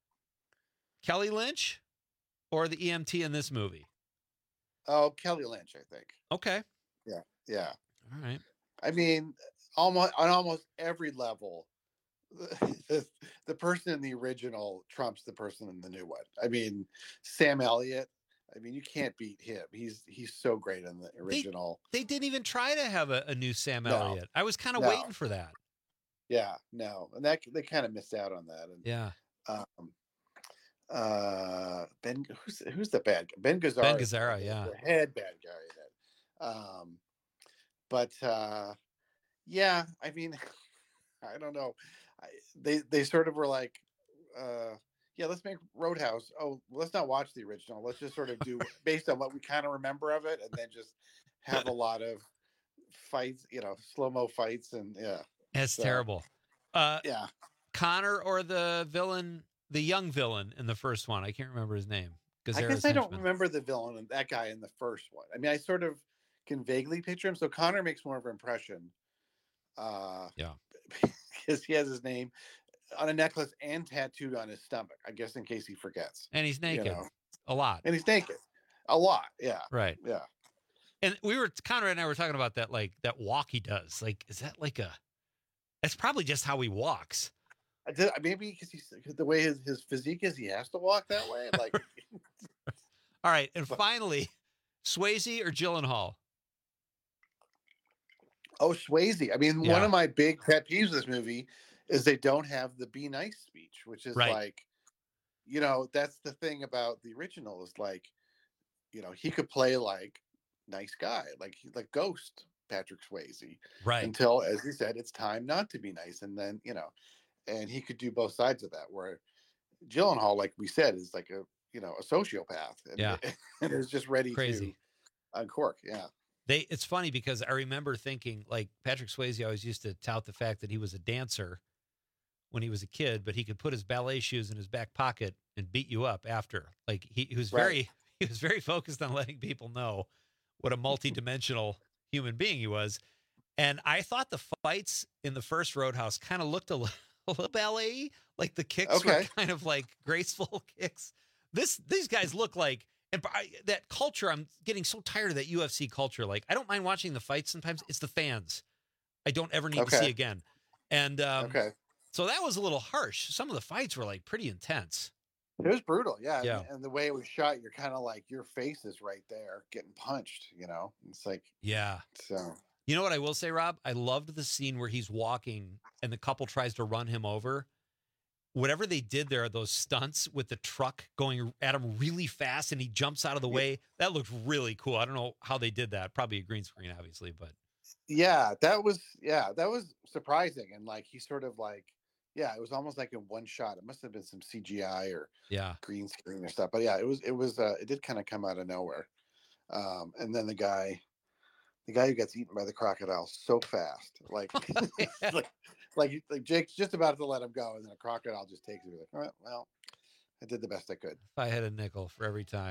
Kelly Lynch or the E M T in this movie? Oh, Kelly Lynch, I think. Okay. Yeah, yeah. All right. I mean, almost on almost every level, the, the person in the original trumps the person in the new one. I mean, Sam Elliott. I mean, you can't beat him. He's he's so great in the original. They didn't even try to have a, a new Sam No. Elliott. I was kind of No. waiting for that. Yeah, no, and that they kind of missed out on that. And Yeah. um, uh, Ben, who's who's the bad guy? Ben Gazzara. Ben is the- Gazzara, the- yeah. the head bad guy in it. Um, but uh, yeah, I mean, I don't know. I, they they sort of were like, uh, yeah, let's make Roadhouse. Oh, let's not watch the original. Let's just sort of do based on what we kind of remember of it, and then just have a lot of fights, you know, slow mo fights, and yeah, That's So, terrible. Uh, yeah. Connor or the villain, the young villain in the first one. I can't remember his name. I Gazzara's guess I don't henchman. remember the villain and that guy in the first one. I mean, I sort of can vaguely picture him. So Connor makes more of an impression. Uh, yeah, because he has his name on a necklace and tattooed on his stomach. I guess in case he forgets. And he's you naked know. a lot. And he's naked a lot. Yeah. Right. Yeah. And we were Connor and I were talking about that, like that walk he does. Like, is that like a? That's probably just how he walks. I did, maybe because he's the way his, his physique is, he has to walk that way. Like, All right, and finally, Swayze or Gyllenhaal? oh, Swayze. I mean, Yeah. one of my big pet peeves of this movie is they don't have the "be nice" speech, which is Right. like, you know, that's the thing about the original is like, you know, he could play like nice guy, like he like Ghost Patrick Swayze, Right. until, as he said, it's time not to be nice, and then you know, and he could do both sides of that. Where Gyllenhaal, like we said, is like a you know a sociopath, and, Yeah. and is just ready Crazy. to uncork. Yeah. They. It's funny because I remember thinking like Patrick Swayze always used to tout the fact that he was a dancer when he was a kid, but he could put his ballet shoes in his back pocket and beat you up after. Like he, he was Right. very he was very focused on letting people know what a multi-dimensional human being he was. And I thought the fights in the first Roadhouse kind of looked a little, a little ballet, like the kicks were Okay. kind of like graceful kicks. This these guys look like, and I, that culture, I'm getting so tired of that U F C culture. Like I don't mind watching the fights sometimes. It's the fans I don't ever need to Okay. see again. And um, Okay. so that was a little harsh. Some of the fights were like pretty intense. It was brutal, yeah. Yeah. And, and the way it was shot, you're kind of like your face is right there, getting punched. You know, it's like Yeah. so. You know what I will say, Rob? I loved the scene where he's walking and the couple tries to run him over. Whatever they did there, those stunts with the truck going at him really fast and he jumps out of the way, that looked really cool. I don't know how they did that. Probably a green screen, obviously, but Yeah, that was yeah, that was surprising, and like he sort of like yeah, it was almost like in one shot. It must have been some C G I or yeah. green screen or stuff, but yeah, it was it was uh, it did kind of come out of nowhere. Um, and then the guy, the guy who gets eaten by the crocodile so fast, like like like like Jake's just about to let him go, and then a crocodile just takes him. Like, all right, well, I did the best I could. If I had a nickel for every time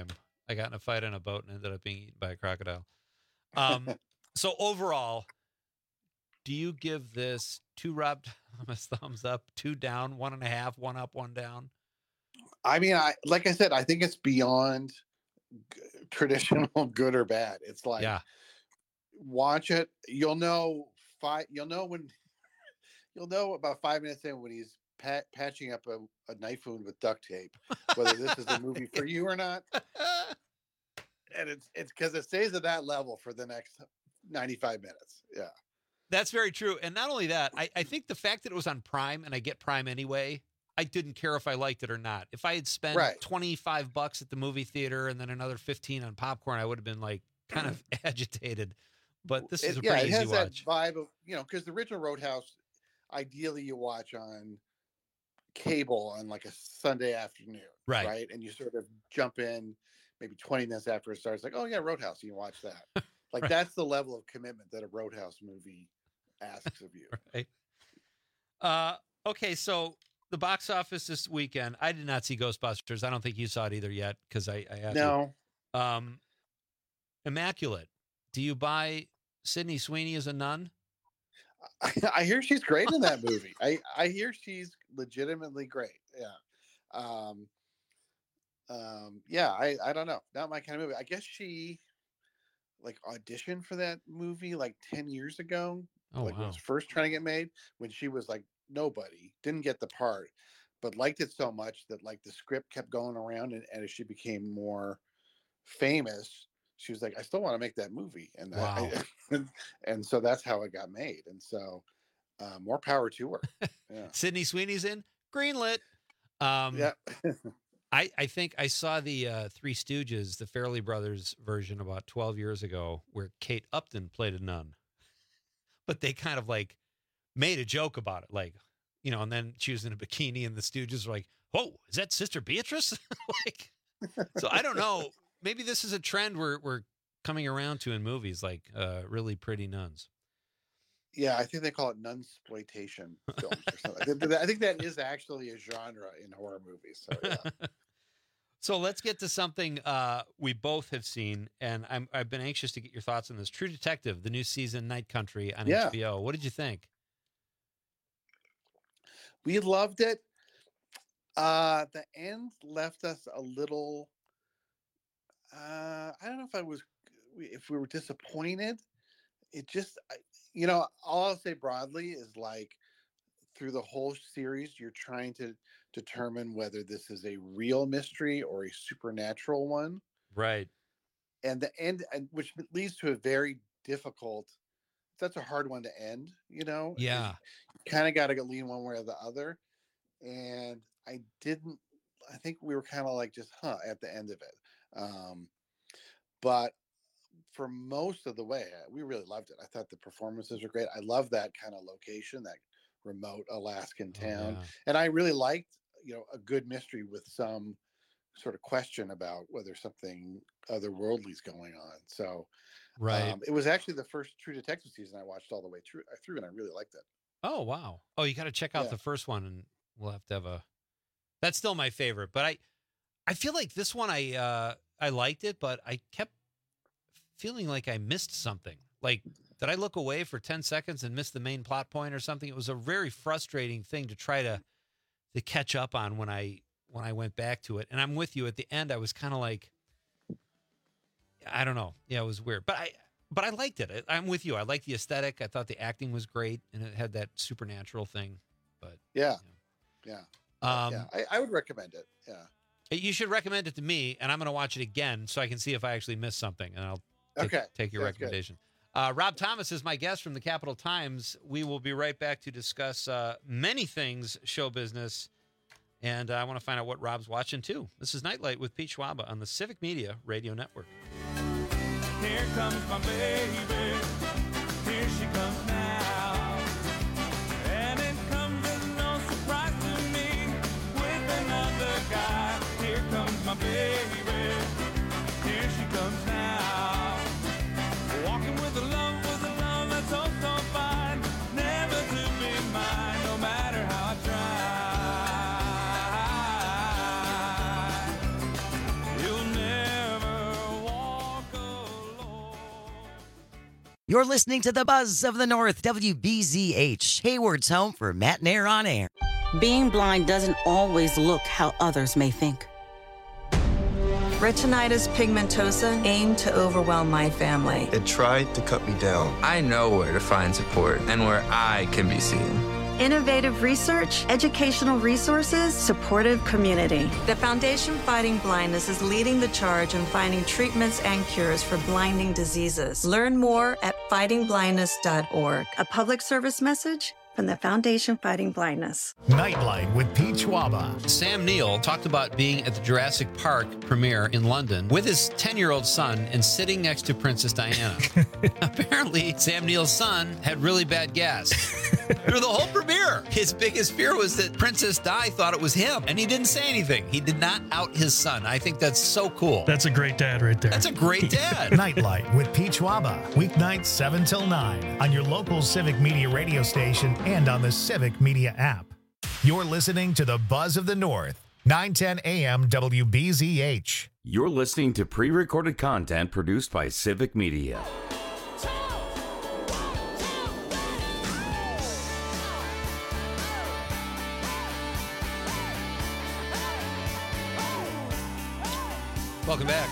I got in a fight on a boat and ended up being eaten by a crocodile. Um, so overall, do you give this two Rob Thomas thumbs up, two down, one and a half, one up, one down? I mean, I like I said, I think it's beyond g- traditional good or bad. It's like, yeah. watch it. You'll know five. You'll know when. You'll know about five minutes in when he's pat, patching up a, a knife wound with duct tape, whether this is a movie for you or not. And it's it's because it stays at that level for the next ninety-five minutes. Yeah. That's very true. And not only that, I, I think the fact that it was on Prime and I get Prime anyway, I didn't care if I liked it or not. If I had spent Right. twenty-five bucks at the movie theater and then another fifteen on popcorn, I would have been like kind of agitated. But this is It- a yeah, pretty it easy has that watch. vibe of, you know, because the original Roadhouse, ideally you watch on cable on like a Sunday afternoon, Right. Right, and you sort of jump in maybe twenty minutes after it starts, like, oh yeah, Roadhouse, you can watch that. Like Right. that's the level of commitment that a Roadhouse movie asks of you. Right. Uh, okay, so the box office this weekend, I did not see Ghostbusters. I don't think you saw it either yet because I, I had to. No. Um, Immaculate. Do you buy Sydney Sweeney as a nun? I, I hear she's great in that movie. I I hear she's legitimately great. Yeah. Um. Um. Yeah. I I don't know. Not my kind of movie. I guess she like auditioned for that movie like ten years ago. Oh, like when it wow. was first trying to get made, when she was like nobody, didn't get the part, but liked it so much that like the script kept going around, and, and as she became more famous, she was like, I still want to make that movie. And that, Wow. I, and so that's how it got made. And so uh, more power to her. Yeah. Sydney Sweeney's in greenlit. Um, Yeah. I, I think I saw the uh, Three Stooges, the Farrelly Brothers version about twelve years ago where Kate Upton played a nun. But they kind of like made a joke about it. Like, you know, and then she was in a bikini and the Stooges were like, whoa, is that Sister Beatrice? Like, so I don't know. Maybe this is a trend we're, we're coming around to in movies, like uh, really pretty nuns. Yeah, I think they call it nunsploitation films or something. I think that- I think that is actually a genre in horror movies. So yeah. So let's get to something uh, we both have seen, and I'm, I've been anxious to get your thoughts on this. True Detective, the new season, Night Country on Yeah. H B O. What did you think? We loved it. Uh, the end left us a little. Uh, I don't know if I was, if we were disappointed. It just, I- you know, all I'll say broadly is like, through the whole series, you're trying to determine whether this is a real mystery or a supernatural one. Right. And the end, and which leads to a very difficult. That's a hard one to end. You know. Yeah. You kind of got to lean one way or the other. And I didn't. I think we were kind of like just huh at the end of it. Um, but for most of the way, we really loved it. I thought the performances were great. I love that kind of location, that remote Alaskan town, Oh, yeah. and I really liked, you know, a good mystery with some sort of question about whether something otherworldly is going on. So, Right. um, it was actually the first True Detective season I watched all the way through, through and I really liked it. Oh, wow. Oh, you got to check out Yeah. the first one, and we'll have to have a. That's still my favorite, but I, I feel like this one I, uh, I liked it, but I kept feeling like I missed something. Like, did I look away for ten seconds and miss the main plot point or something? It was a very frustrating thing to try to, to catch up on when I, when I went back to it. And I'm with you at the end. I was kind of like, I don't know. Yeah, it was weird, but I, but I liked it. I- I'm with you. I liked the aesthetic. I thought the acting was great, and it had that supernatural thing. But Yeah. Yeah. um, yeah. I, I would recommend it. Yeah. you should recommend it to me, and I'm going to watch it again so I can see if I actually missed something, and I'll take, Okay, take your sounds good. recommendation. Uh, Rob Thomas is my guest from the Capital Times. We will be right back to discuss uh, many things show business, and I want to find out what Rob's watching too. This is Nightlight with Pete Schwaba on the Civic Media Radio Network. Here comes my baby. Here she comes now. And it comes as no surprise to me with another guy. Here comes my baby. Here she comes now. Walking with a love, with a love that's oh so fine. Never to be mine, no matter how I try. You'll never You're listening to the Buzz of the North, W B Z H, Hayward's home for Matt and Air on Air. Being blind doesn't always look how others may think. Retinitis pigmentosa aimed to overwhelm my family. It tried to cut me down. I know where to find support and where I can be seen. Innovative research, educational resources, supportive community. The Foundation Fighting Blindness is leading the charge in finding treatments and cures for blinding diseases. Learn more at fighting blindness dot org. A public service message from the Foundation Fighting Blindness. Nightlight with Pete Schwaba. Sam Neill talked about being at the Jurassic Park premiere in London with his ten-year-old son and sitting next to Princess Diana. Apparently, Sam Neill's son had really bad gas. Through the whole premiere, his biggest fear was that Princess Di thought it was him, and he didn't say anything. He did not out his son. I think that's so cool. That's a great dad right there. That's a great dad. Nightlight with Pete Schwaba. Weeknights seven till nine on your local Civic Media radio station and on the Civic Media app. You're listening to the Buzz of the North, nine ten A M W B Z H. You're listening to pre-recorded content produced by Civic Media. Welcome back.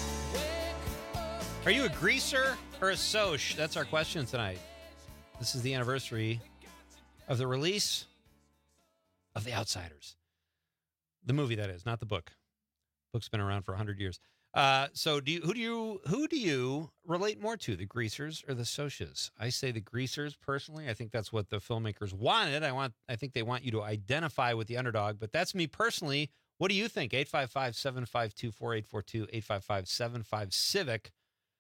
Are you a greaser or a soch? That's our question tonight. This is the anniversary of the release of The Outsiders. The movie, that is, not the book. The book's been around for one hundred years. Uh, so do you, who do you who do you relate more to, the greasers or the soches? I say the greasers personally. I think that's what the filmmakers wanted. I want I think they want you to identify with the underdog, but that's me personally. What do you think? eight five five, seven five two, four eight four two, eight five five, seven five, Civic.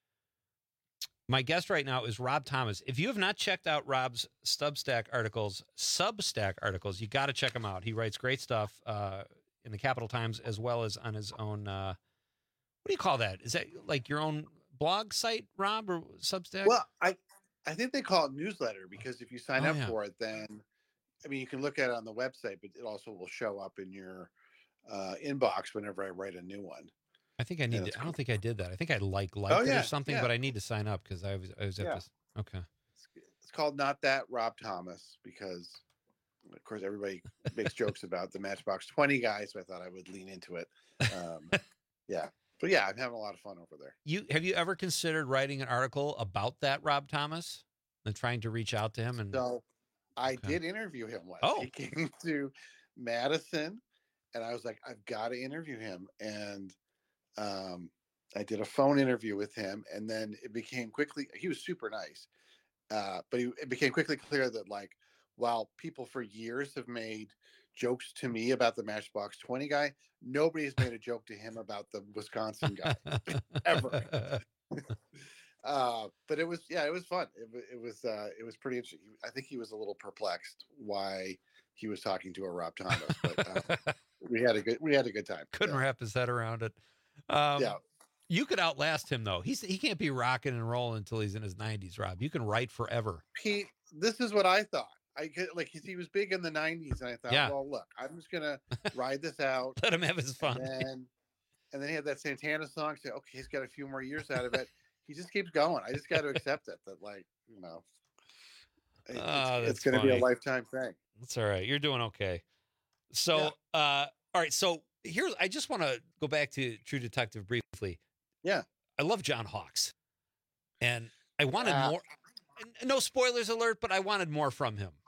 My guest right now is Rob Thomas. If you have not checked out Rob's Substack articles, Substack articles, you got to check him out. He writes great stuff uh, in the Capital Times as well as on his own. Uh, what do you call that? Is that like your own blog site, Rob, or Substack? Well, I I think they call it newsletter because if you sign Oh, up yeah. for it, then I mean you can look at it on the website, but it also will show up in your uh, inbox whenever I write a new one. I think I need Yeah, to. I don't think I did that. I think I like liked Oh, it yeah, or something, yeah. but I need to sign up because I was I was at Yeah. this. Okay. It's called Not That Rob Thomas because, of course, everybody makes jokes about the Matchbox twenty guy, so I thought I would lean into it. Um, yeah, but yeah, I'm having a lot of fun over there. You have you ever considered writing an article about that Rob Thomas and trying to reach out to him? And So I Okay. did interview him once. Oh. He came to Madison, and I was like, I've got to interview him. And um, I did a phone interview with him, and then it became quickly, he was super nice. Uh, but he, it became quickly clear that, like, while people for years have made jokes to me about the Matchbox twenty guy, nobody's made a joke to him about the Wisconsin guy ever. uh, but it was, yeah, it was fun. It, wa- it was, uh, it was pretty interesting. I think he was a little perplexed why he was talking to a Rob Thomas, but uh, we had a good, we had a good time. couldn't wrap his head around it. Um, Yeah. You could outlast him though. He's he can't be rocking and rolling until he's in his nineties, Rob. You can write forever. Pete, this is what I thought. I could, like, he was big in the nineties, and I thought, Yeah. well, look, I'm just gonna ride this out. Let him have his fun. And then, and then he had that Santana song. Say, okay, he's got a few more years out of it. He just keeps going. I just got to accept it. That, like, you know, it- Oh, it's, that's it's going to be a funny. lifetime thing. That's all right. You're doing okay. So, uh, all right. So here's, I just want to go back to True Detective briefly. Yeah. I love John Hawkes, and I wanted Uh, more. n- No spoilers alert, but I wanted more from him.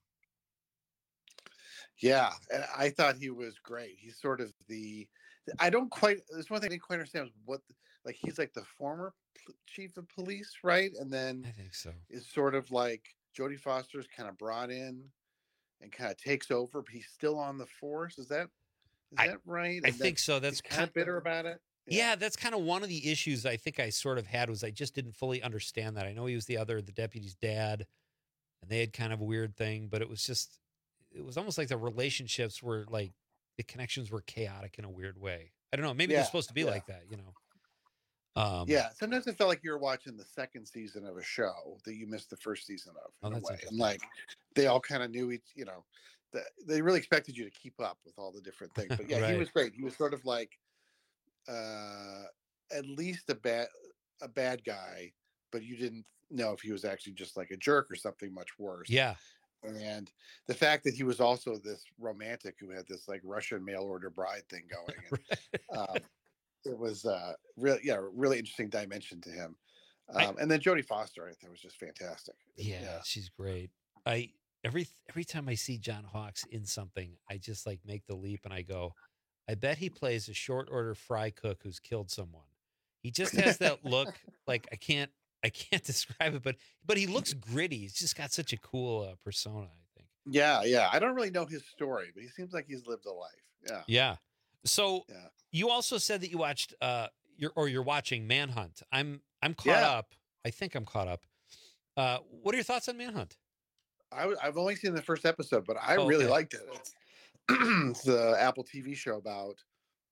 Yeah, and I thought he was great. He's sort of the. I don't quite. There's one thing I didn't quite understand was what, like, he's like the former p- chief of police, right? And then I think so. is sort of like Jodie Foster's kind of brought in and kind of takes over, but he's still on the force. Is that is I- that right? I And think that so. That's he's kind of bitter about it. Yeah, that's kind of one of the issues I think I sort of had was I just didn't fully understand that. I know he was the other, the deputy's dad, and they had kind of a weird thing, but it was just, it was almost like the relationships were like, the connections were chaotic in a weird way. I don't know. Maybe Yeah, they're supposed to be yeah. like that, you know? Um, Yeah, sometimes it felt like you were watching the second season of a show that you missed the first season of, Oh, in a that's way. interesting. And like they all kind of knew each, you know, the, they really expected you to keep up with all the different things. But yeah, Right. he was great. He was sort of like uh, at least a bad a bad guy, but you didn't know if he was actually just like a jerk or something much worse. Yeah. And the fact that he was also this romantic who had this like Russian mail order bride thing going. And, um, it was uh, really, yeah, really interesting dimension to him. Um, I, and then Jodie Foster, I thought was just fantastic. Yeah, yeah, she's great. I every every time I see John Hawkes in something, I just like make the leap and I go, I bet he plays a short order fry cook who's killed someone. He just has that look. Like I can't. I can't describe it, but but he looks gritty. He's just got such a cool uh, persona, I think. Yeah, yeah. I don't really know his story, but he seems like he's lived a life. Yeah. Yeah. So yeah. You also said that you watched uh you're or you're watching Manhunt. I'm I'm caught yeah. up. I think I'm caught up. Uh what are your thoughts on Manhunt? I w- I've only seen the first episode, but I oh, really okay. liked it. It's, it's the Apple T V show about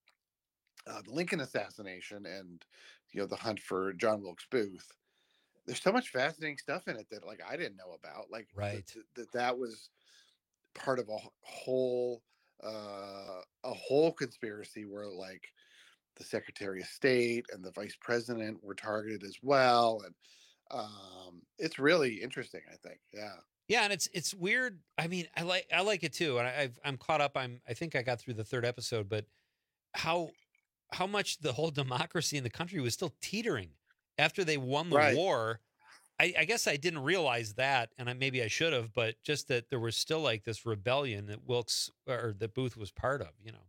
uh, the Lincoln assassination and you know the hunt for John Wilkes Booth. There's so much fascinating stuff in it that like I didn't know about. Like right. that that, that was part of a whole uh, a whole conspiracy where like the Secretary of State and the Vice President were targeted as well, and um, it's really interesting. I think, yeah, yeah, and it's it's weird. I mean, I like I like it too, and I, I've, I'm caught up. I'm I think I got through the third episode, but how how much the whole democracy in the country was still teetering. After they won the right. war, I, I guess I didn't realize that, and I, maybe I should have, but just that there was still like this rebellion that Wilkes or that Booth was part of, you know.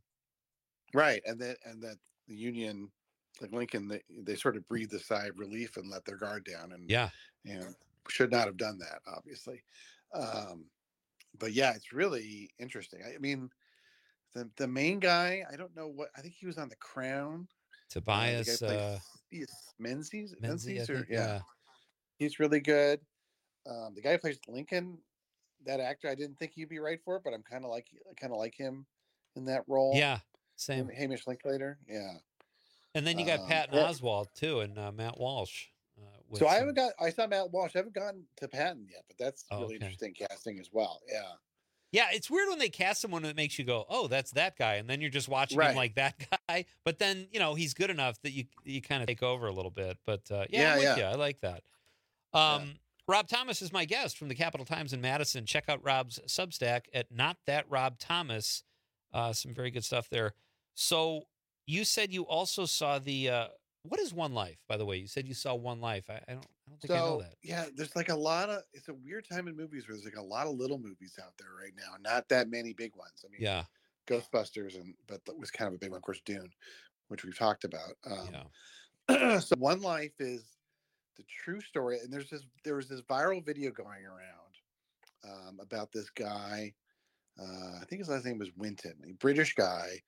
Right, and that and that the Union, like Lincoln, they, they sort of breathed a sigh of relief and let their guard down, and yeah, you know, should not have done that, obviously. Um, but yeah, it's really interesting. I, I mean, the the main guy, I don't know what I think he was on The Crown. Tobias. Uh, Menzies, Menzies, Menzies, or, or, yeah. yeah, he's really good. Um, the guy who plays Lincoln, that actor, I didn't think he'd be right for it, but I'm kind of like, I kind of like him in that role. Yeah, same. Hamish Linklater, yeah. And then you got um, Patton yeah. Oswalt too, and uh, Matt Walsh. Uh, so I some... haven't got, I saw Matt Walsh. I haven't gotten to Patton yet, but that's oh, really okay. interesting casting as well. Yeah. Yeah, it's weird when they cast someone that makes you go, "Oh, that's that guy," and then you're just watching right. him like that guy. But then you know he's good enough that you you kind of take over a little bit. But uh, yeah, yeah, I'm with yeah. you. I like that. Um, yeah. Rob Thomas is my guest from the Capital Times in Madison. Check out Rob's Substack at Not That Rob Thomas. Uh, some very good stuff there. So you said you also saw the. Uh, what is One Life, by the way? You said you saw One Life. I, I don't. I don't think so, I know that. Yeah, there's like a lot of. It's a weird time in movies where there's like a lot of little movies out there right now. Not that many big ones. I mean, yeah, Ghostbusters, and but that was kind of a big one. Of course, Dune, which we've talked about. Um, yeah. So One Life is the true story, and there's this. There was this viral video going around um, about this guy. Uh, I think his last name was Winton, a British guy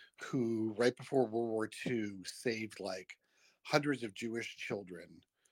who, right before World War Two, saved like hundreds of Jewish children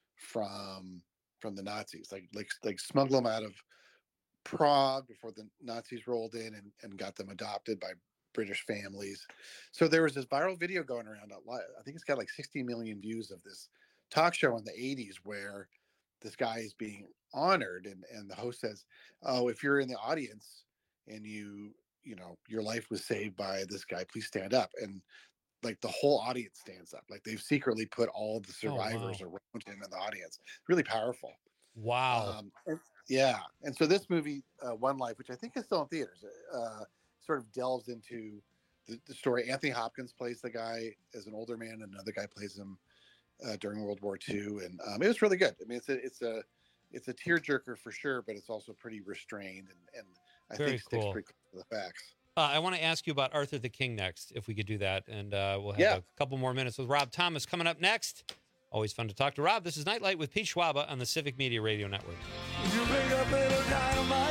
from from the Nazis, like like like smuggle them out of Prague before the Nazis rolled in and, and got them adopted by British families. So there was this viral video going around. I think it's got like sixty million views of this talk show in the eighties where this guy is being honored, and and the host says, "Oh, if you're in the audience and you you know your life was saved by this guy, please stand up." And like the whole audience stands up. Like they've secretly put all the survivors oh, wow. around him in the audience. Really powerful. Wow. Um, and, yeah. And so this movie, uh, One Life, which I think is still in theaters, uh, sort of delves into the, the story. Anthony Hopkins plays the guy as an older man, and another guy plays him uh, during World War Two. And um, it was really good. I mean, it's a, it's a, it's a tearjerker for sure, but it's also pretty restrained, and, and I Very think sticks cool. pretty close to the facts. Uh, I want to ask you about Arthur the King next, if we could do that. And uh, we'll have Yeah. a couple more minutes with Rob Thomas coming up next. Always fun to talk to Rob. This is Nightlight with Pete Schwaba on the Civic Media Radio Network. You pick up little dynamite,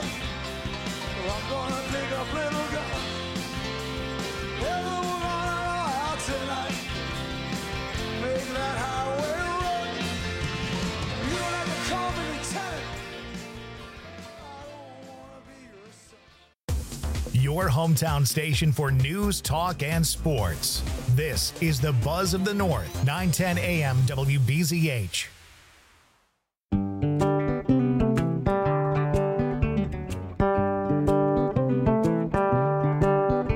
I'm gonna pick up little gun. Everyone out tonight, make that highway run. You don't have to call me lieutenant. Your hometown station for news, talk, and sports. This is the Buzz of the North, nine ten A M W B Z H.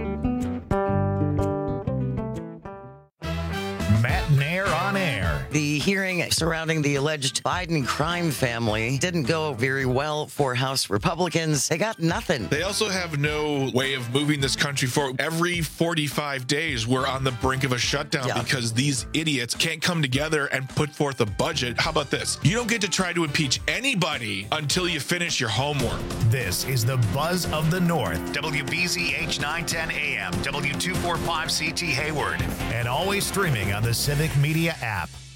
Matt Nair on air. The hearing surrounding the alleged Biden crime family didn't go very well for House Republicans. They got nothing. They also have no way of moving this country forward. Every forty-five days, we're on the brink of a shutdown yeah. because these idiots can't come together and put forth a budget. How about this? You don't get to try to impeach anybody until you finish your homework. This is the Buzz of the North. W B Z H nine ten A M, W two forty-five C T Hayward, and always streaming on the Civic Media app.